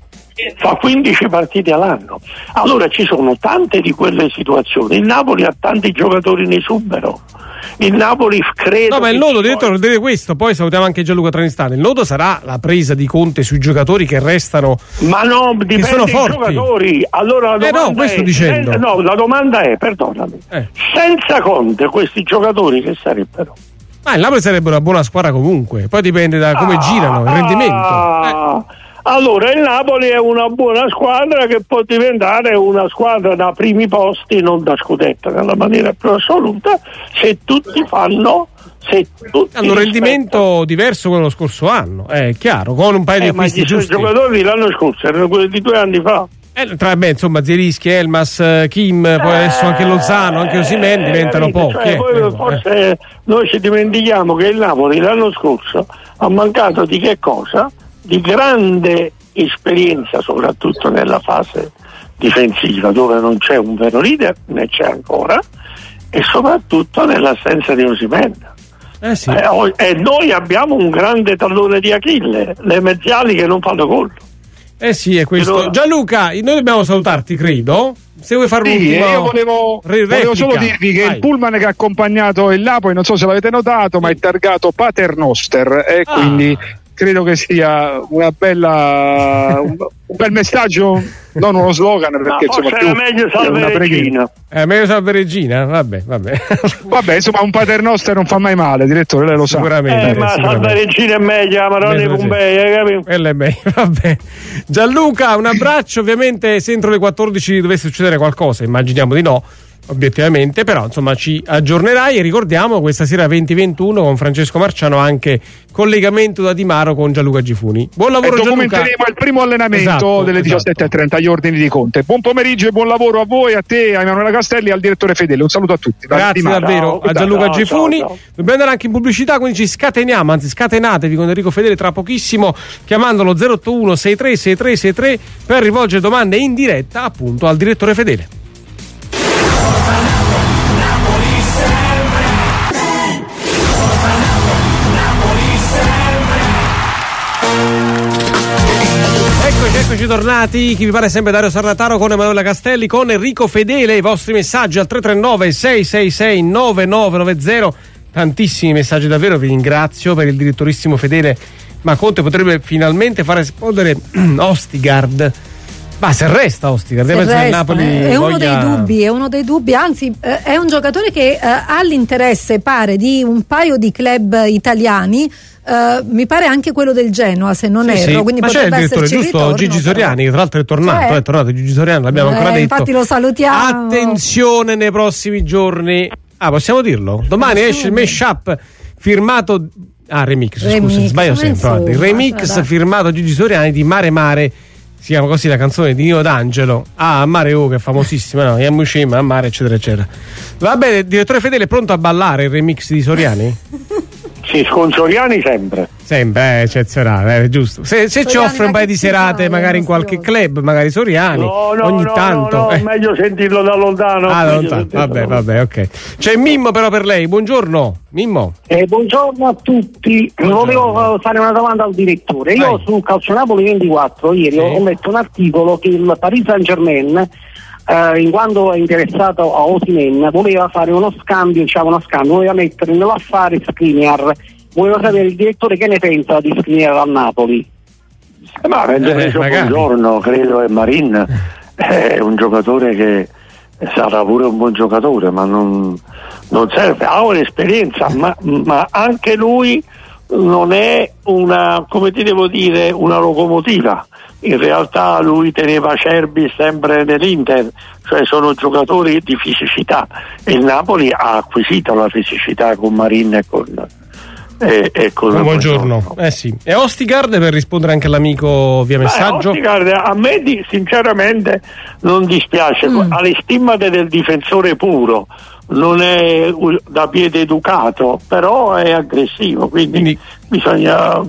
Fa 15 partite all'anno. Allora ci sono tante di quelle situazioni. Il Napoli ha tanti giocatori in esubero. Il Napoli credo. No, ma il nodo, direttore, non deve questo. Poi salutiamo anche Gianluca Tranistani. Il nodo sarà la presa di Conte sui giocatori che restano. Ma no, dipende sono dai forti giocatori. Allora la domanda questo dicendo. La domanda è, perdonami, senza Conte questi giocatori che sarebbero? Ma il Napoli sarebbe una buona squadra comunque. Poi dipende da come girano, il rendimento. Allora il Napoli è una buona squadra che può diventare una squadra da primi posti, non da scudetto nella maniera più assoluta, se tutti hanno un rendimento diverso quello scorso anno, è chiaro, con un paio di acquisti giusti. Ma i giocatori l'anno scorso erano quelli di 2 anni fa. Insomma, Zielinski, Elmas, Kim, poi adesso anche Lozano, anche Osimhen diventano pochi. Forse noi ci dimentichiamo che il Napoli l'anno scorso ha mancato di che cosa? Di grande esperienza, soprattutto nella fase difensiva, dove non c'è un vero leader, ne c'è ancora, e soprattutto nell'assenza di Osimhen. E noi abbiamo un grande tallone di Achille, le mezzali che non fanno gol. Sì, è questo. Gianluca, noi dobbiamo salutarti, credo. Se vuoi fare io volevo solo dirvi che il pullman che ha accompagnato il Napoli, non so se l'avete notato, ma è targato Paternoster, e quindi credo che sia un bel messaggio, non uno slogan, perché insomma è meglio Salve Regina. Meglio Salve Regina, vabbè. Vabbè, insomma, un Paternoster non fa mai male, direttore, lei lo sa. Sicuramente. Ma Salve Regina è meglio, ma non è Pompei, capito? Quella è meglio, vabbè. Gianluca, un abbraccio. Ovviamente se entro le 14 dovesse succedere qualcosa, immaginiamo di no, obiettivamente, però insomma ci aggiornerai. E ricordiamo questa sera 20:21 con Francesco Marciano anche collegamento da Di Maro con Gianluca Gifuni. Buon lavoro, Gianluca. Documenteremo il primo allenamento delle 17:30 agli ordini di Conte. Buon pomeriggio e buon lavoro a voi, a te, a Emanuela Castelli e al direttore Fedele. Un saluto a tutti. Grazie davvero a Gianluca Gifuni. Dobbiamo andare anche in pubblicità, quindi ci scateniamo, anzi scatenatevi con Enrico Fedele tra pochissimo, chiamandolo 081 636363 per rivolgere domande in diretta appunto al direttore Fedele. Eccoci tornati, chi vi pare sempre Dario Sarnataro con Emanuela Castelli, con Enrico Fedele. I vostri messaggi al 339 666 9990, tantissimi messaggi davvero, vi ringrazio per il direttorissimo Fedele. Ma Conte potrebbe finalmente far esplodere Ostigard. Ma se resta Ostigard, è uno dei dubbi, anzi è un giocatore che ha l'interesse, pare, di un paio di club italiani. Mi pare anche quello del Genoa, se non erro, quindi ma potrebbe c'è il direttore, giusto? ritorno, Gigi Soriani, che tra l'altro è tornato Gigi Soriani, l'abbiamo ancora detto. Infatti lo salutiamo. Attenzione nei prossimi giorni. Possiamo dirlo? Domani esce il mashup firmato remix, scusa, sbaglio sempre. Il remix firmato Gigi Soriani di Mare Mare. Si chiama così la canzone di Nino D'Angelo. Mare che è famosissima, no? Yamushima, a mare, eccetera, eccetera. Va bene, direttore Fedele, pronto a ballare il remix di Soriani? Sì, con Soriani sempre, eccezionale, giusto. Se ci offre un paio di serate, magari in qualche club, magari Soriani, ogni tanto. No, meglio sentirlo da lontano. Vabbè, ok. C'è Mimmo però per lei, buongiorno, Mimmo. Buongiorno a tutti, volevo fare una domanda al direttore. Io su Calcio Napoli 24 ieri ho letto un articolo che il Paris Saint-Germain, in quanto è interessato a Osimhen, voleva fare uno scambio, voleva mettere nell'affare Skriniar. Volevo sapere il direttore che ne pensa di Skriniar al Napoli. Ma buongiorno, credo, e Marin è un giocatore che sarà pure un buon giocatore, ma non serve, ha un'esperienza, ma anche lui non è una locomotiva. In realtà lui teneva Acerbi sempre nell'Inter, cioè sono giocatori di fisicità, e il Napoli ha acquisito la fisicità con Marin e con buongiorno. Sì. E Ostigard, per rispondere anche all'amico via messaggio? Ostigard, a me sinceramente non dispiace, alle stimmate del difensore puro, non è da piede educato, però è aggressivo, quindi bisogna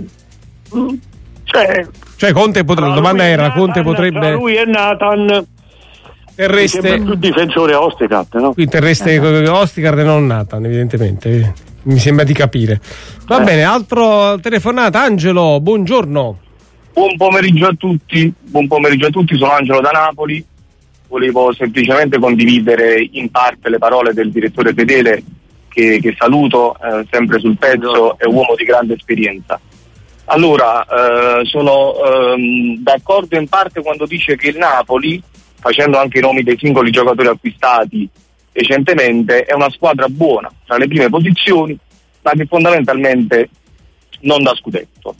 cioè Conte potrebbe, la domanda era Conte potrebbe, lui e Nathan terreste più difensore a Ostigard, no? Qui terreste Ostigard e non Nathan, evidentemente, mi sembra di capire. Va bene, altro telefonata. Angelo, buongiorno. Buon pomeriggio a tutti, sono Angelo da Napoli. Volevo semplicemente condividere in parte le parole del direttore Fedele, che saluto, sempre sul pezzo, è uomo di grande esperienza. Allora, sono d'accordo in parte quando dice che il Napoli, facendo anche i nomi dei singoli giocatori acquistati recentemente, è una squadra buona, tra le prime posizioni, ma che fondamentalmente non dà scudetto.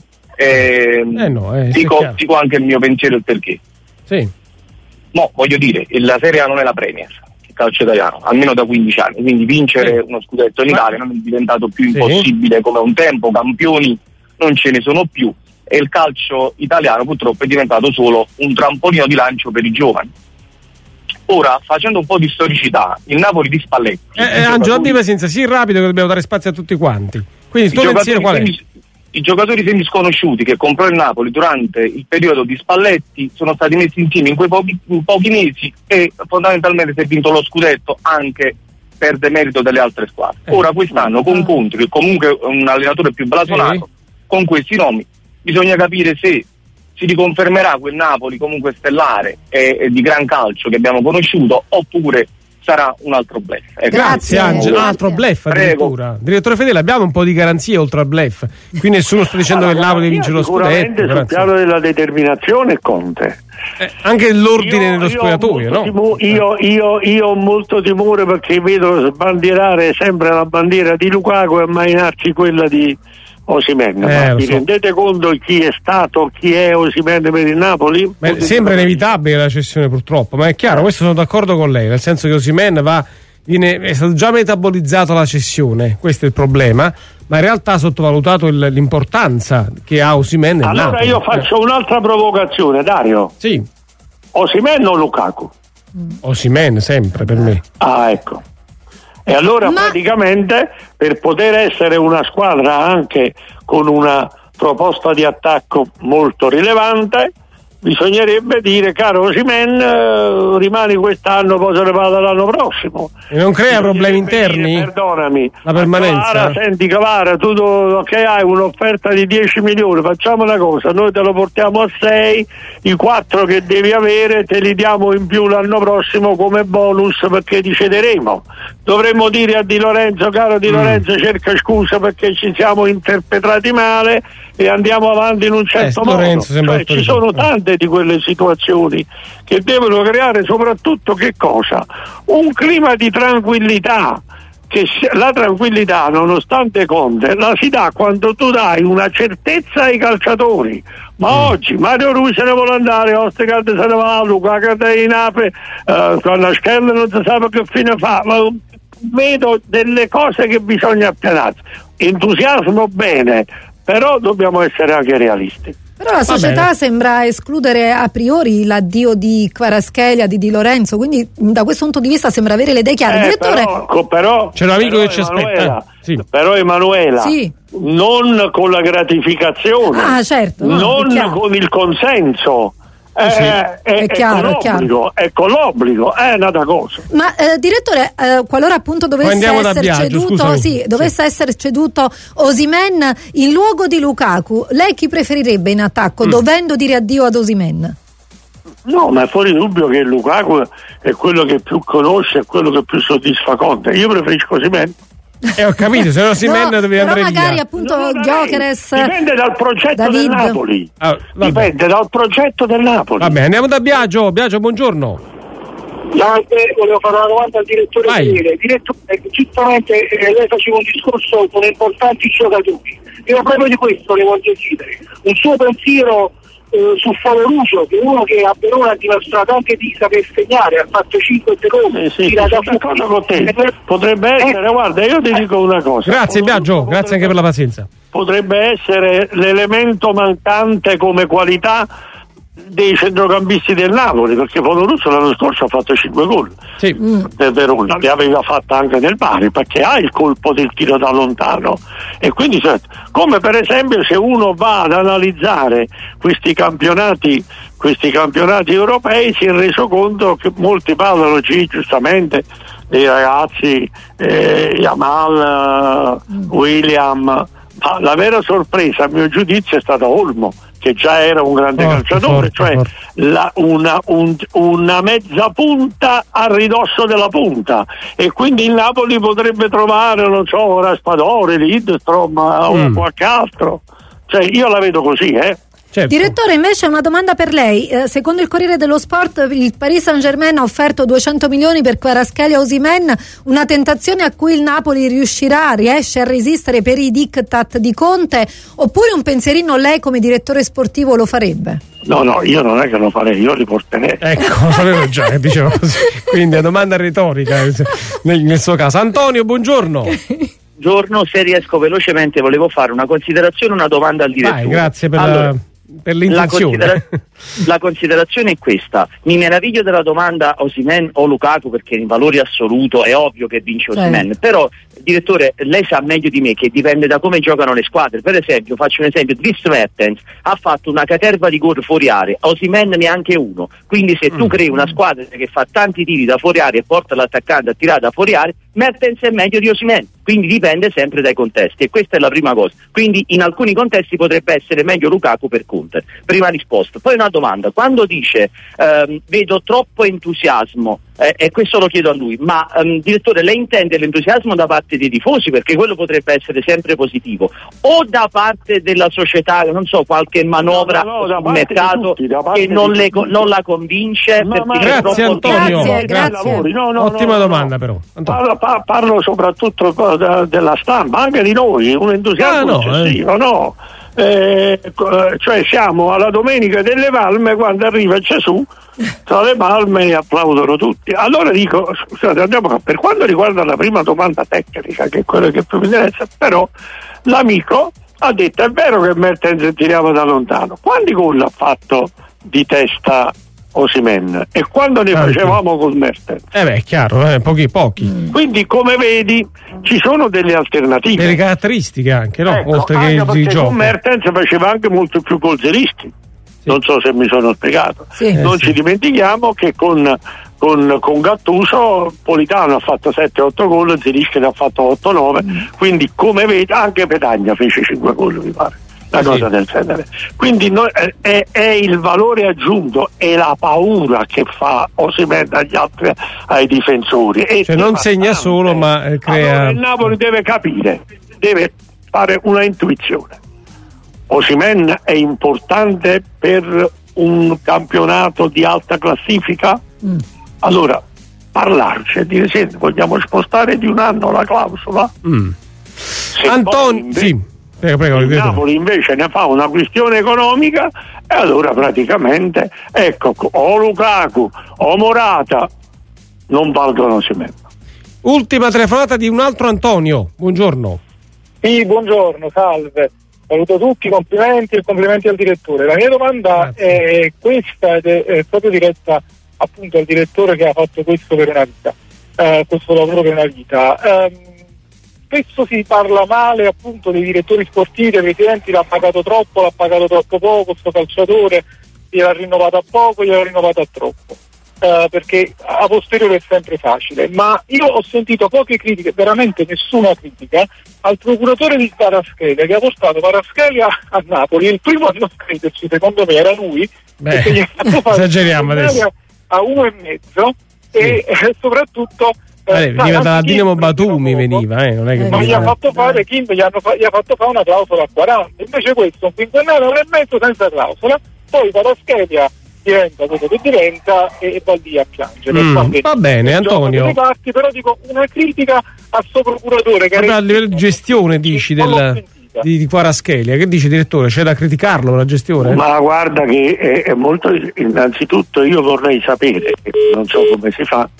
Dico anche il mio pensiero e il perché. Sì. Voglio dire, la Serie A non è la Premier, il calcio italiano, almeno da 15 anni, quindi vincere uno scudetto in Italia non è diventato più impossibile come un tempo, campioni non ce ne sono più, e il calcio italiano purtroppo è diventato solo un trampolino di lancio per i giovani. Ora, facendo un po' di storicità, il Napoli di Spalletti, Angelo, di pazienza, rapido, che dobbiamo dare spazio a tutti quanti. Quindi il tuo pensiero qual è? I giocatori semi sconosciuti che comprò il Napoli durante il periodo di Spalletti sono stati messi insieme in quei pochi mesi, e fondamentalmente si è vinto lo scudetto anche per demerito delle altre squadre. Ora quest'anno con Conte, che comunque è un allenatore più blasonato, con questi nomi bisogna capire se si riconfermerà quel Napoli comunque stellare e di gran calcio che abbiamo conosciuto, oppure sarà un altro bluff. Grazie Angelo, un altro bluff addirittura. Direttore Fedele, abbiamo un po' di garanzie oltre al bluff, qui nessuno sta dicendo che il Napoli vince lo scudetto. Sicuramente sul piano della determinazione Conte. Anche l'ordine nello spogliatoio, no? Io ho molto timore perché vedo sbandierare sempre la bandiera di Lukaku e ammainarci quella di Osimhen. Ma vi rendete conto chi è stato, chi è Osimhen per il Napoli? Sembra inevitabile la cessione purtroppo, ma è chiaro, questo sono d'accordo con lei, nel senso che Osimhen è stato già metabolizzato la cessione, questo è il problema, ma in realtà ha sottovalutato l'importanza che ha Osimhen nel Allora Napoli. Io faccio un'altra provocazione, Dario. Sì. Osimhen o Lukaku? Osimhen sempre per me. Ah, ecco. E allora praticamente per poter essere una squadra anche con una proposta di attacco molto rilevante bisognerebbe dire: caro Osimhen, rimani quest'anno, poi se ne vada l'anno prossimo. E non crea problemi interni? Perdonami, la permanenza? Senti Cavara, tu che hai un'offerta di 10 milioni, facciamo una cosa, noi te lo portiamo a 6, i 4 che devi avere te li diamo in più l'anno prossimo come bonus perché ti cederemo. Dovremmo dire a Di Lorenzo: caro Di Lorenzo, cerca scusa perché ci siamo interpretati male e andiamo avanti in un certo modo. Cioè, ci sono tante di quelle situazioni che devono creare soprattutto che cosa? Un clima di tranquillità, che la tranquillità, nonostante Conte, la si dà quando tu dai una certezza ai calciatori. Ma oggi Mario Rui se ne vuole andare, Ostergaard se ne va, Lukaku è in ape, Kvaratskhelia non si sa che fine fa, ma vedo delle cose che bisogna appianare. Entusiasmo bene, però dobbiamo essere anche realisti. Però la società sembra escludere a priori l'addio di Kvaratskhelia, di Di Lorenzo, quindi da questo punto di vista sembra avere le idee chiare. Direttore, però c'è un amico che ci aspetta. Però Emanuela, non con la gratificazione, certo, non con il consenso. È chiaro, è con l'obbligo, è un'altra cosa. Ma direttore, qualora appunto dovesse essere ceduto Osimhen in luogo di Lukaku, lei chi preferirebbe in attacco, dovendo dire addio ad Osimhen? No, ma è fuori dubbio che Lukaku è quello che più conosce, è quello che più soddisfa Conte. Io preferisco Osimhen. Ho capito, se no Osimhen deve andare via. Magari appunto Gyökeres, dipende dal progetto del Napoli. Dipende dal progetto del Napoli. Vabbè, andiamo da Biagio. Biagio, buongiorno. Volevo fare una domanda al direttore Fedele. Direttore, giustamente lei faceva un discorso con importanti giocatori. Io proprio di questo le voglio chiedere. Un suo pensiero su Faloruso, che è uno che a Verona ha dimostrato anche di saper segnare, ha fatto 5 secondi, potrebbe essere, guarda, io ti dico una cosa. Grazie Biagio, grazie anche per la pazienza. Potrebbe essere l'elemento mancante come qualità dei centrocampisti del Napoli, perché Faloruso l'anno scorso ha fatto 5 gol per Verona, li aveva fatta anche nel Bari, perché ha il colpo del tiro da lontano. E quindi come per esempio se uno va ad analizzare questi campionati europei si è reso conto che molti parlano giustamente dei ragazzi Yamal, William, ma la vera sorpresa a mio giudizio è stata Olmo, che già era un grande calciatore, una mezza punta a ridosso della punta, e quindi il Napoli potrebbe trovare, non so, Raspadori, Lidstrom o qualche altro. Cioè io la vedo così, Certo. Direttore, invece una domanda per lei. Secondo il Corriere dello Sport il Paris Saint-Germain ha offerto 200 milioni per Kvaratskhelia e Osimhen, una tentazione a cui il Napoli riesce a resistere per i diktat di Conte, oppure un pensierino lei come direttore sportivo lo farebbe? No, io non è che lo farei, io li porterei. Ecco, lo sapevo già, dicevo così. Quindi è domanda retorica nel suo caso. Antonio, buongiorno. Buongiorno, se riesco velocemente volevo fare una considerazione, una domanda al direttore. Grazie per l'intenzione. La considerazione è questa: mi meraviglio della domanda Osimhen o Lukaku, perché in valore assoluto è ovvio che vince Osimhen, però direttore, lei sa meglio di me che dipende da come giocano le squadre. Per esempio, faccio un esempio: Dries Mertens ha fatto una caterva di gol fuori area, Osimhen neanche uno, quindi se tu crei una squadra che fa tanti tiri da fuori area e porta l'attaccante a tirare da fuori area, Mertens è meglio di Osimhen, quindi dipende sempre dai contesti, e questa è la prima cosa. Quindi in alcuni contesti potrebbe essere meglio Lukaku per Conte. Prima risposta. Poi una domanda: quando dice vedo troppo entusiasmo, e questo lo chiedo a lui, ma direttore, lei intende l'entusiasmo da parte dei tifosi, perché quello potrebbe essere sempre positivo, o da parte della società, non so, qualche manovra sul mercato che non la convince? Grazie Antonio, Grazie. Ottima domanda però. Parlo soprattutto della stampa, anche di noi, un entusiasmo eccessivo, no? Cioè siamo alla Domenica delle Palme, quando arriva Gesù tra le palme e applaudono tutti. Allora dico, scusate, andiamo per quanto riguarda la prima domanda tecnica, che è quella che più mi interessa, però l'amico ha detto: è vero che Mertens tirava da lontano. Quanti gol ha fatto di testa Osimhen e quando ne facevamo con Mertens? È chiaro, pochi. Quindi, come vedi, ci sono delle alternative, delle caratteristiche anche, no? Ecco, oltre anche che perché il gioco. con Mertens faceva anche molto più golisti. Non so se mi sono spiegato. Non ci dimentichiamo che con Gattuso Politano ha fatto 7-8 gol, Zilischi ne ha fatto 8-9, quindi come vedi anche Petagna fece 5 gol, mi pare, una cosa del genere. Quindi è il valore aggiunto, è la paura che fa Osimhen agli altri, ai difensori, e cioè non segna solo, ma crea. Allora il Napoli deve capire, deve fare una intuizione. Osimhen è importante per un campionato di alta classifica? Allora parlarci e dire: senti, vogliamo spostare di un anno la clausola? Antonio, sì, prego, il Napoli invece ne fa una questione economica, e allora praticamente, ecco, o Lukaku o Morata non valgono Osimhen. Ultima telefonata di un altro Antonio. Buongiorno. Sì, buongiorno, salve. Saluto tutti, complimenti e complimenti al direttore. La mia domanda è questa, ed è proprio diretta appunto al direttore che ha fatto questo per una vita, questo lavoro per una vita. Spesso si parla male appunto dei direttori sportivi, dei presidenti: l'ha pagato troppo poco, questo calciatore gliel'ha rinnovato a poco, gliel'ha rinnovato a troppo. Perché a posteriore è sempre facile, ma io ho sentito poche critiche, veramente nessuna critica, al procuratore di Kvaratskhelia, che ha portato Kvaratskhelia a Napoli. Il primo a non crederci, secondo me, era lui, perché gli ha fatto fare esageriamo adesso a 1,5 e soprattutto veniva da Dinamo Batumi, veniva, non è che ma gli ha fatto fare gli ha fatto fare una clausola a 40, invece questo un quinquennale, 1,5 senza clausola. Poi Kvaratskhelia diventa quello che diventa e va lì a piangere. Va bene, Antonio. Parti, però dico una critica a sto procuratore che a livello di gestione dici di Kvaratskhelia, che dice direttore? C'è da criticarlo la gestione? Ma guarda che è molto. Innanzitutto io vorrei sapere, non so come si fa,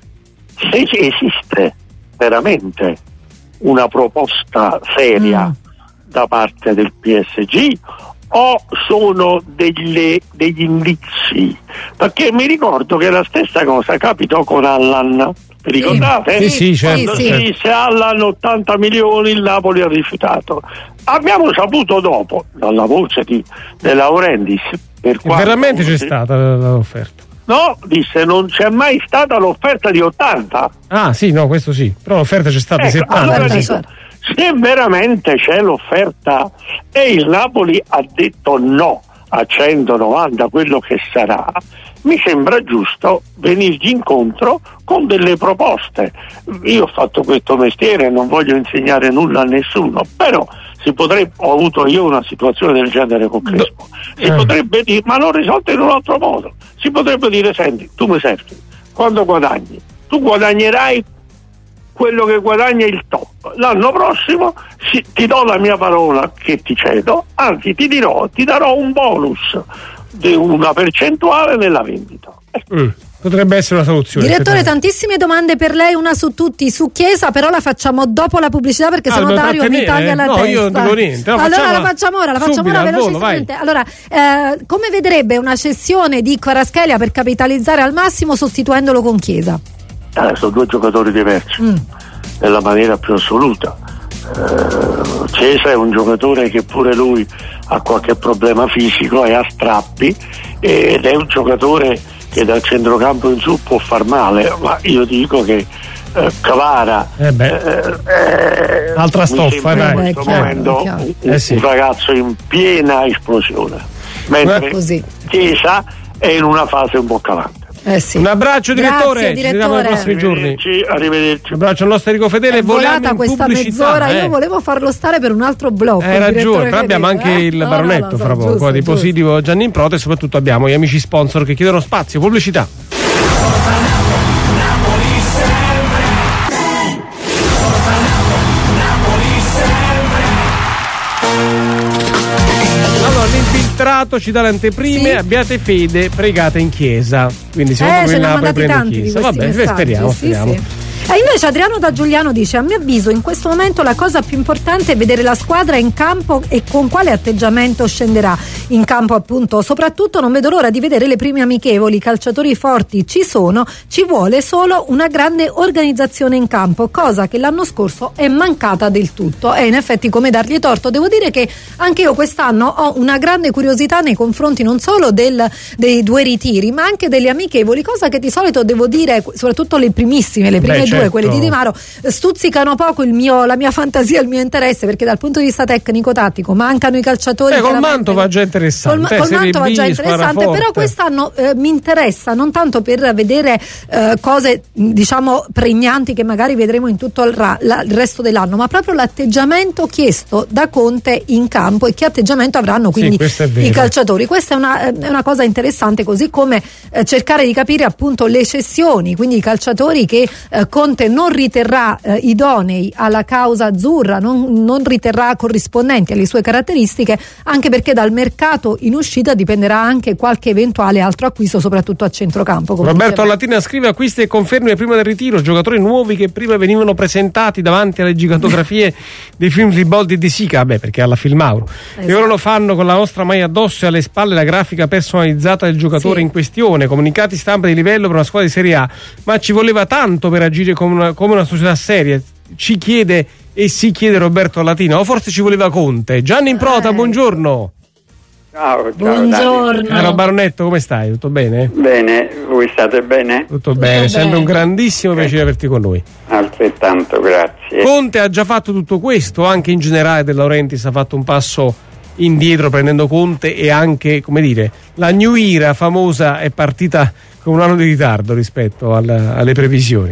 se esiste veramente una proposta seria da parte del PSG o sono degli indizi, perché mi ricordo che la stessa cosa capitò con Allan, vi ricordate? Sì, certo. Quando si disse Allan 80 milioni, il Napoli ha rifiutato. Abbiamo saputo dopo dalla voce di De Laurentiis veramente c'è stata l'offerta. No, disse non c'è mai stata l'offerta di 80. Ah sì, no, questo sì, però l'offerta c'è stata di 70. Allora dico, se veramente c'è l'offerta e il Napoli ha detto no a 190, quello che sarà, mi sembra giusto venirgli incontro con delle proposte. Io ho fatto questo mestiere e non voglio insegnare nulla a nessuno, però ho avuto io una situazione del genere con Crespo, si potrebbe dire, ma l'ho risolta in un altro modo, si potrebbe dire: senti, tu mi servi, quando guadagni, tu guadagnerai quello che guadagna il top, l'anno prossimo ti do la mia parola che ti cedo, anzi ti darò un bonus di una percentuale nella vendita. Potrebbe essere una soluzione. Direttore, tantissime domande per lei, una su tutti, su Chiesa, però la facciamo dopo la pubblicità, perché sennò Dario mi taglia la testa. Io non dico niente. Allora la facciamo ora velocissimamente. Allora, come vedrebbe una cessione di Kvaratskhelia per capitalizzare al massimo sostituendolo con Chiesa? Sono due giocatori diversi nella maniera più assoluta. Chiesa è un giocatore che pure lui ha qualche problema fisico e ha strappi, ed è un giocatore che dal centrocampo in su può far male, ma io dico che Cavara, altra stoffa, in questo momento un ragazzo in piena esplosione, mentre Chiesa è in una fase un po' calante. Un abbraccio direttore, ci vediamo nei prossimi giorni. Arrivederci. Un abbraccio al nostro Enrico Fedele. È volata questa mezz'ora, io volevo farlo stare per un altro blocco. Hai ragione, però abbiamo anche il baronetto fra poco, di Positivo Gianni in Proto, e soprattutto abbiamo gli amici sponsor che chiedono spazio, pubblicità. L'infiltrato ci dà le anteprime, abbiate fede, pregate in chiesa. Quindi se uno in Napoli prende in chiesa. Vabbè, speriamo. E invece Adriano da Giuliano dice: a mio avviso in questo momento la cosa più importante è vedere la squadra in campo e con quale atteggiamento scenderà in campo, appunto. Soprattutto non vedo l'ora di vedere le prime amichevoli. I calciatori forti ci sono, ci vuole solo una grande organizzazione in campo, cosa che l'anno scorso è mancata del tutto. E in effetti, come dargli torto, devo dire che anche io quest'anno ho una grande curiosità nei confronti non solo dei due ritiri, ma anche delle amichevoli, cosa che di solito devo dire, soprattutto le prime due, quelle di Di Maro, stuzzicano poco la mia fantasia, il mio interesse, perché dal punto di vista tecnico-tattico mancano i calciatori. Col Mantova già interessante. Col Mantova già interessante, però quest'anno mi interessa non tanto per vedere cose diciamo pregnanti che magari vedremo in tutto il resto dell'anno, ma proprio l'atteggiamento chiesto da Conte in campo e che atteggiamento avranno quindi i calciatori. Questa è una cosa interessante, così come cercare di capire appunto le cessioni, quindi i calciatori che Conte non riterrà idonei alla causa azzurra, non riterrà corrispondenti alle sue caratteristiche, anche perché dal mercato in uscita dipenderà anche qualche eventuale altro acquisto, soprattutto a centrocampo. Roberto Allatina scrive: acquisti e conferme prima del ritiro, giocatori nuovi che prima venivano presentati davanti alle gigantografie dei film di Boldi e di Sica, perché alla Filmauro, e ora lo fanno con la nostra maglia addosso e alle spalle la grafica personalizzata del giocatore in questione, comunicati stampa di livello per una squadra di Serie A, ma ci voleva tanto per agire come una società seria, ci chiede e si chiede Roberto Allatina, o forse ci voleva Conte. Gianni Improta, buongiorno. Ciao. Buongiorno. Caro Baronetto, come stai? Tutto bene? Bene, voi state bene? Tutto bene, sempre un grandissimo piacere averti con noi. Altrettanto, grazie. Conte ha già fatto tutto questo, anche in generale De Laurentiis ha fatto un passo indietro prendendo Conte, e anche, come dire, la New Era famosa è partita con un anno di ritardo rispetto alle previsioni.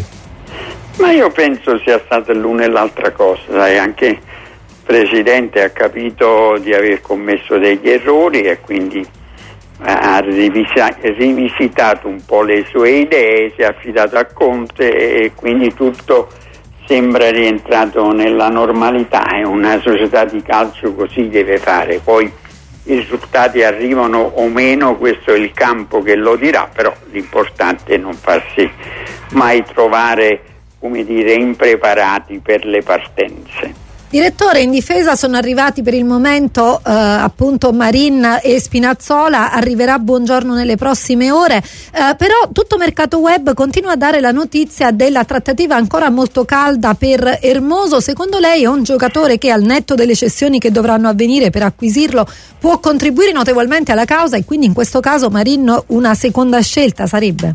Ma io penso sia stata l'una e l'altra cosa, sai, anche il Presidente ha capito di aver commesso degli errori e quindi ha rivisitato un po' le sue idee, si è affidato a Conte e quindi tutto sembra rientrato nella normalità. È una società di calcio, così deve fare. Poi i risultati arrivano o meno, questo è il campo che lo dirà, però l'importante è non farsi mai trovare, come dire, impreparati per le partenze. Direttore, in difesa sono arrivati per il momento appunto Marin e Spinazzola, arriverà Buongiorno nelle prossime ore, però tutto Mercato Web continua a dare la notizia della trattativa ancora molto calda per Hermoso. Secondo lei è un giocatore che, al netto delle cessioni che dovranno avvenire per acquisirlo, può contribuire notevolmente alla causa, e quindi in questo caso Marin una seconda scelta sarebbe?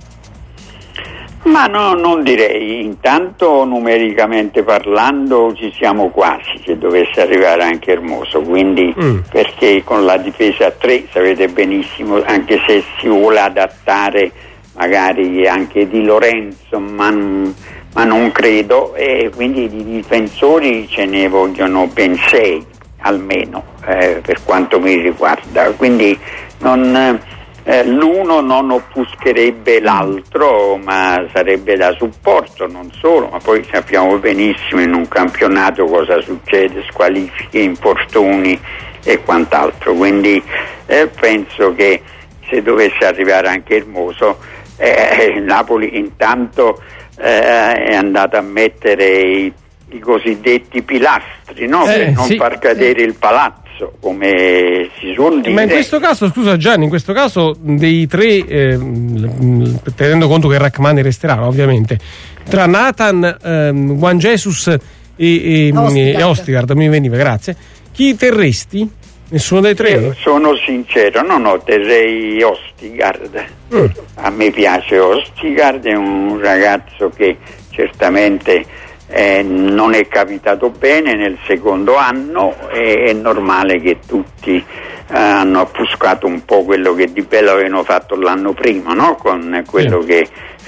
Ma no, non direi. Intanto, numericamente parlando, ci siamo quasi, se dovesse arrivare anche Hermoso, quindi perché con la difesa a 3 sapete benissimo, anche se si vuole adattare magari anche Di Lorenzo, ma non credo, e quindi di difensori ce ne vogliono ben 6 almeno, per quanto mi riguarda, quindi l'uno non offuscherebbe l'altro, ma sarebbe da supporto, non solo, ma poi sappiamo benissimo in un campionato cosa succede, squalifiche, infortuni e quant'altro, quindi penso che se dovesse arrivare anche Hermoso, il Napoli intanto è andato a mettere i cosiddetti pilastri, no? Per non far cadere il palazzo, come si suol dire. Ma in questo caso, scusa Gianni, in questo caso dei 3, tenendo conto che Rachmani resterà ovviamente, tra Nathan, Juan Jesus e Ostigard, mi veniva, grazie, chi terresti? Nessuno dei 3? Io sono sincero, terrei Ostigard. A me piace Ostigard, è un ragazzo che certamente non è capitato bene nel secondo anno, è normale che tutti hanno offuscato un po' quello che di bello avevano fatto l'anno prima, no? Con quello che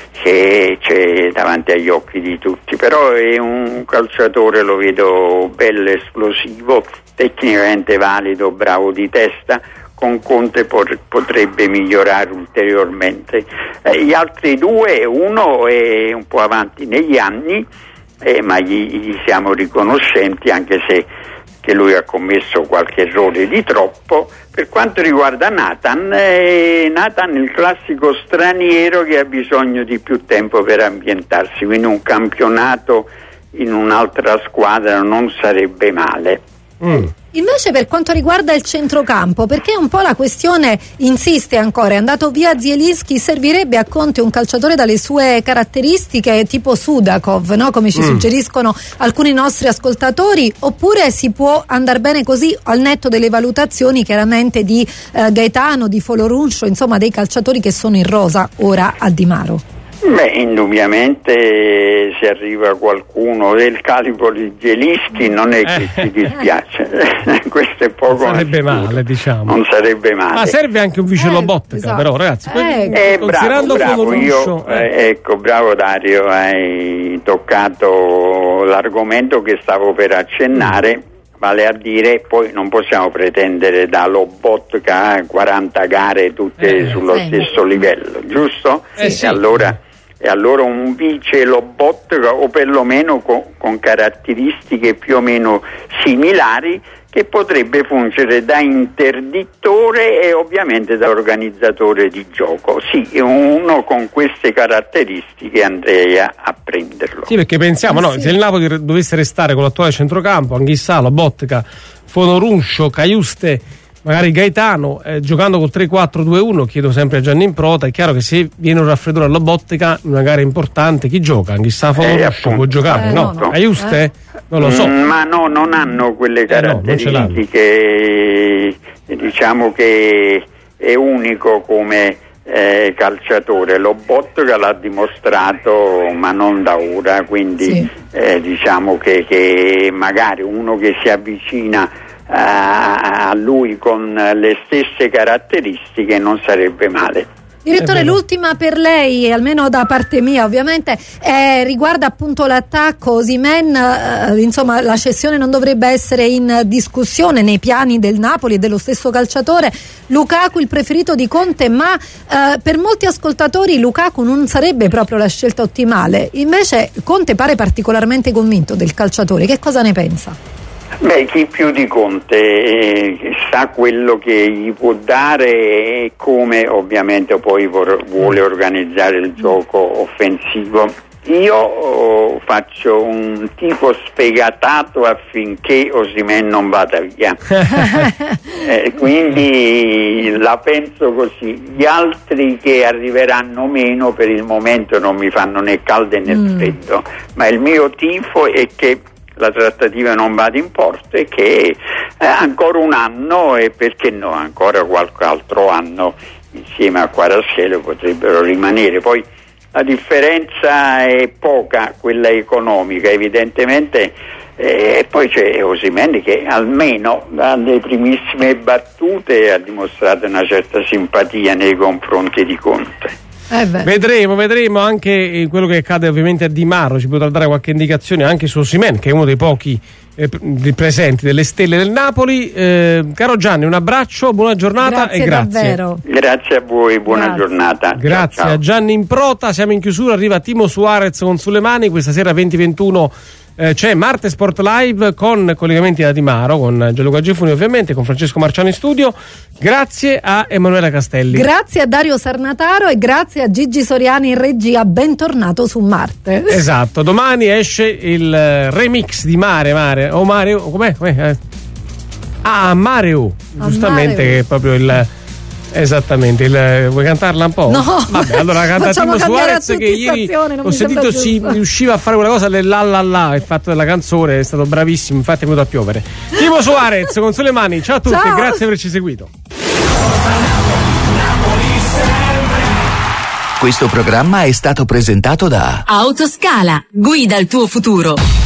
c'è davanti agli occhi di tutti, però è un calciatore, lo vedo bello, esplosivo, tecnicamente valido, bravo di testa. Con Conte potrebbe migliorare ulteriormente. Gli altri due, uno è un po' avanti negli anni, ma gli siamo riconoscenti, anche se che lui ha commesso qualche errore di troppo. Per quanto riguarda Nathan è il classico straniero che ha bisogno di più tempo per ambientarsi, quindi un campionato in un'altra squadra non sarebbe male. Invece per quanto riguarda il centrocampo, perché un po' la questione insiste ancora, è andato via Zielinski, servirebbe a Conte un calciatore dalle sue caratteristiche tipo Sudakov, no? Come ci suggeriscono alcuni nostri ascoltatori, oppure si può andare bene così al netto delle valutazioni chiaramente di Gaetano, di Folorunsho, insomma dei calciatori che sono in rosa ora a Di Maro? Beh, indubbiamente se arriva qualcuno del calibro di Zielinski non è che ci dispiace. Questo è poco. Non sarebbe male, diciamo. Non sarebbe male. Ma serve anche un vice Lobotka, esatto. Però ragazzi, considerando bravo, ecco, bravo Dario, hai toccato l'argomento che stavo per accennare. Vale a dire, poi non possiamo pretendere da Lobotka 40 gare tutte sullo stesso livello, giusto? Sì. E allora un vice Lobotka, o perlomeno con caratteristiche più o meno similari, che potrebbe fungere da interdittore e ovviamente da organizzatore di gioco. Sì, uno con queste caratteristiche andrei a prenderlo. Sì, perché pensiamo, no, se il Napoli dovesse restare con l'attuale centrocampo, Anghissà, Lobotka, Folorunsho, Caiuste, magari Gaetano, giocando col 3-4-2-1, chiedo sempre a Gianni Improta, è chiaro che se viene un raffreddore a Lobotka, una gara importante, chi gioca? Anghissà, Folorunsho può giocare, no? Caiuste? Non lo so. Ma no, non hanno quelle caratteristiche, diciamo che è unico come calciatore. Lobotka l'ha dimostrato, ma non da ora, quindi diciamo che magari uno che si avvicina a lui con le stesse caratteristiche non sarebbe male. Direttore, l'ultima per lei, almeno da parte mia ovviamente, riguarda appunto l'attacco. Osimhen, insomma la cessione non dovrebbe essere in discussione nei piani del Napoli e dello stesso calciatore. Lukaku il preferito di Conte, ma per molti ascoltatori Lukaku non sarebbe proprio la scelta ottimale, invece Conte pare particolarmente convinto del calciatore. Che cosa ne pensa? Beh, chi più di Conte sa quello che gli può dare e come ovviamente poi vuole organizzare il gioco offensivo. Io faccio un tifo sfegatato affinché Osimhen non vada via. Quindi la penso così. Gli altri che arriveranno meno per il momento non mi fanno né caldo né freddo, ma il mio tifo è che la trattativa non vada in porto e che ancora un anno, e perché no, ancora qualche altro anno insieme a Kvaratskhelia potrebbero rimanere. Poi la differenza è poca, quella economica evidentemente, e poi c'è Osimhen che almeno dalle primissime battute ha dimostrato una certa simpatia nei confronti di Conte. Vedremo anche quello che accade ovviamente a Di Maro, ci potrà dare qualche indicazione anche su Osimhen, che è uno dei pochi presenti delle stelle del Napoli. Caro Gianni, un abbraccio, buona giornata. Grazie, e grazie. Davvero. Grazie a voi, buona giornata. Grazie ciao. A Gianni Improta, siamo in chiusura, arriva Timo Suarez con Sulle Mani, questa sera 20:21 c'è Marte Sport Live con collegamenti da Di Maro, con Gianluca Gifuni ovviamente, con Francesco Marciano in studio. Grazie a Emanuela Castelli. Grazie a Dario Sarnataro e grazie a Gigi Soriani in regia. Bentornato su Marte. Esatto, domani esce il remix di Mareo, com'è? Mareo, giustamente, che è proprio il... Esattamente, vuoi cantarla un po'? No, vabbè, allora canta Timo Suarez, che ieri ho sentito si riusciva a fare quella cosa del la, il fatto della canzone, è stato bravissimo, infatti è venuto a piovere. Timo Suarez con Sulle Mani, ciao a tutti, ciao. Grazie per averci seguito. Questo programma è stato presentato da Autoscala, guida il tuo futuro.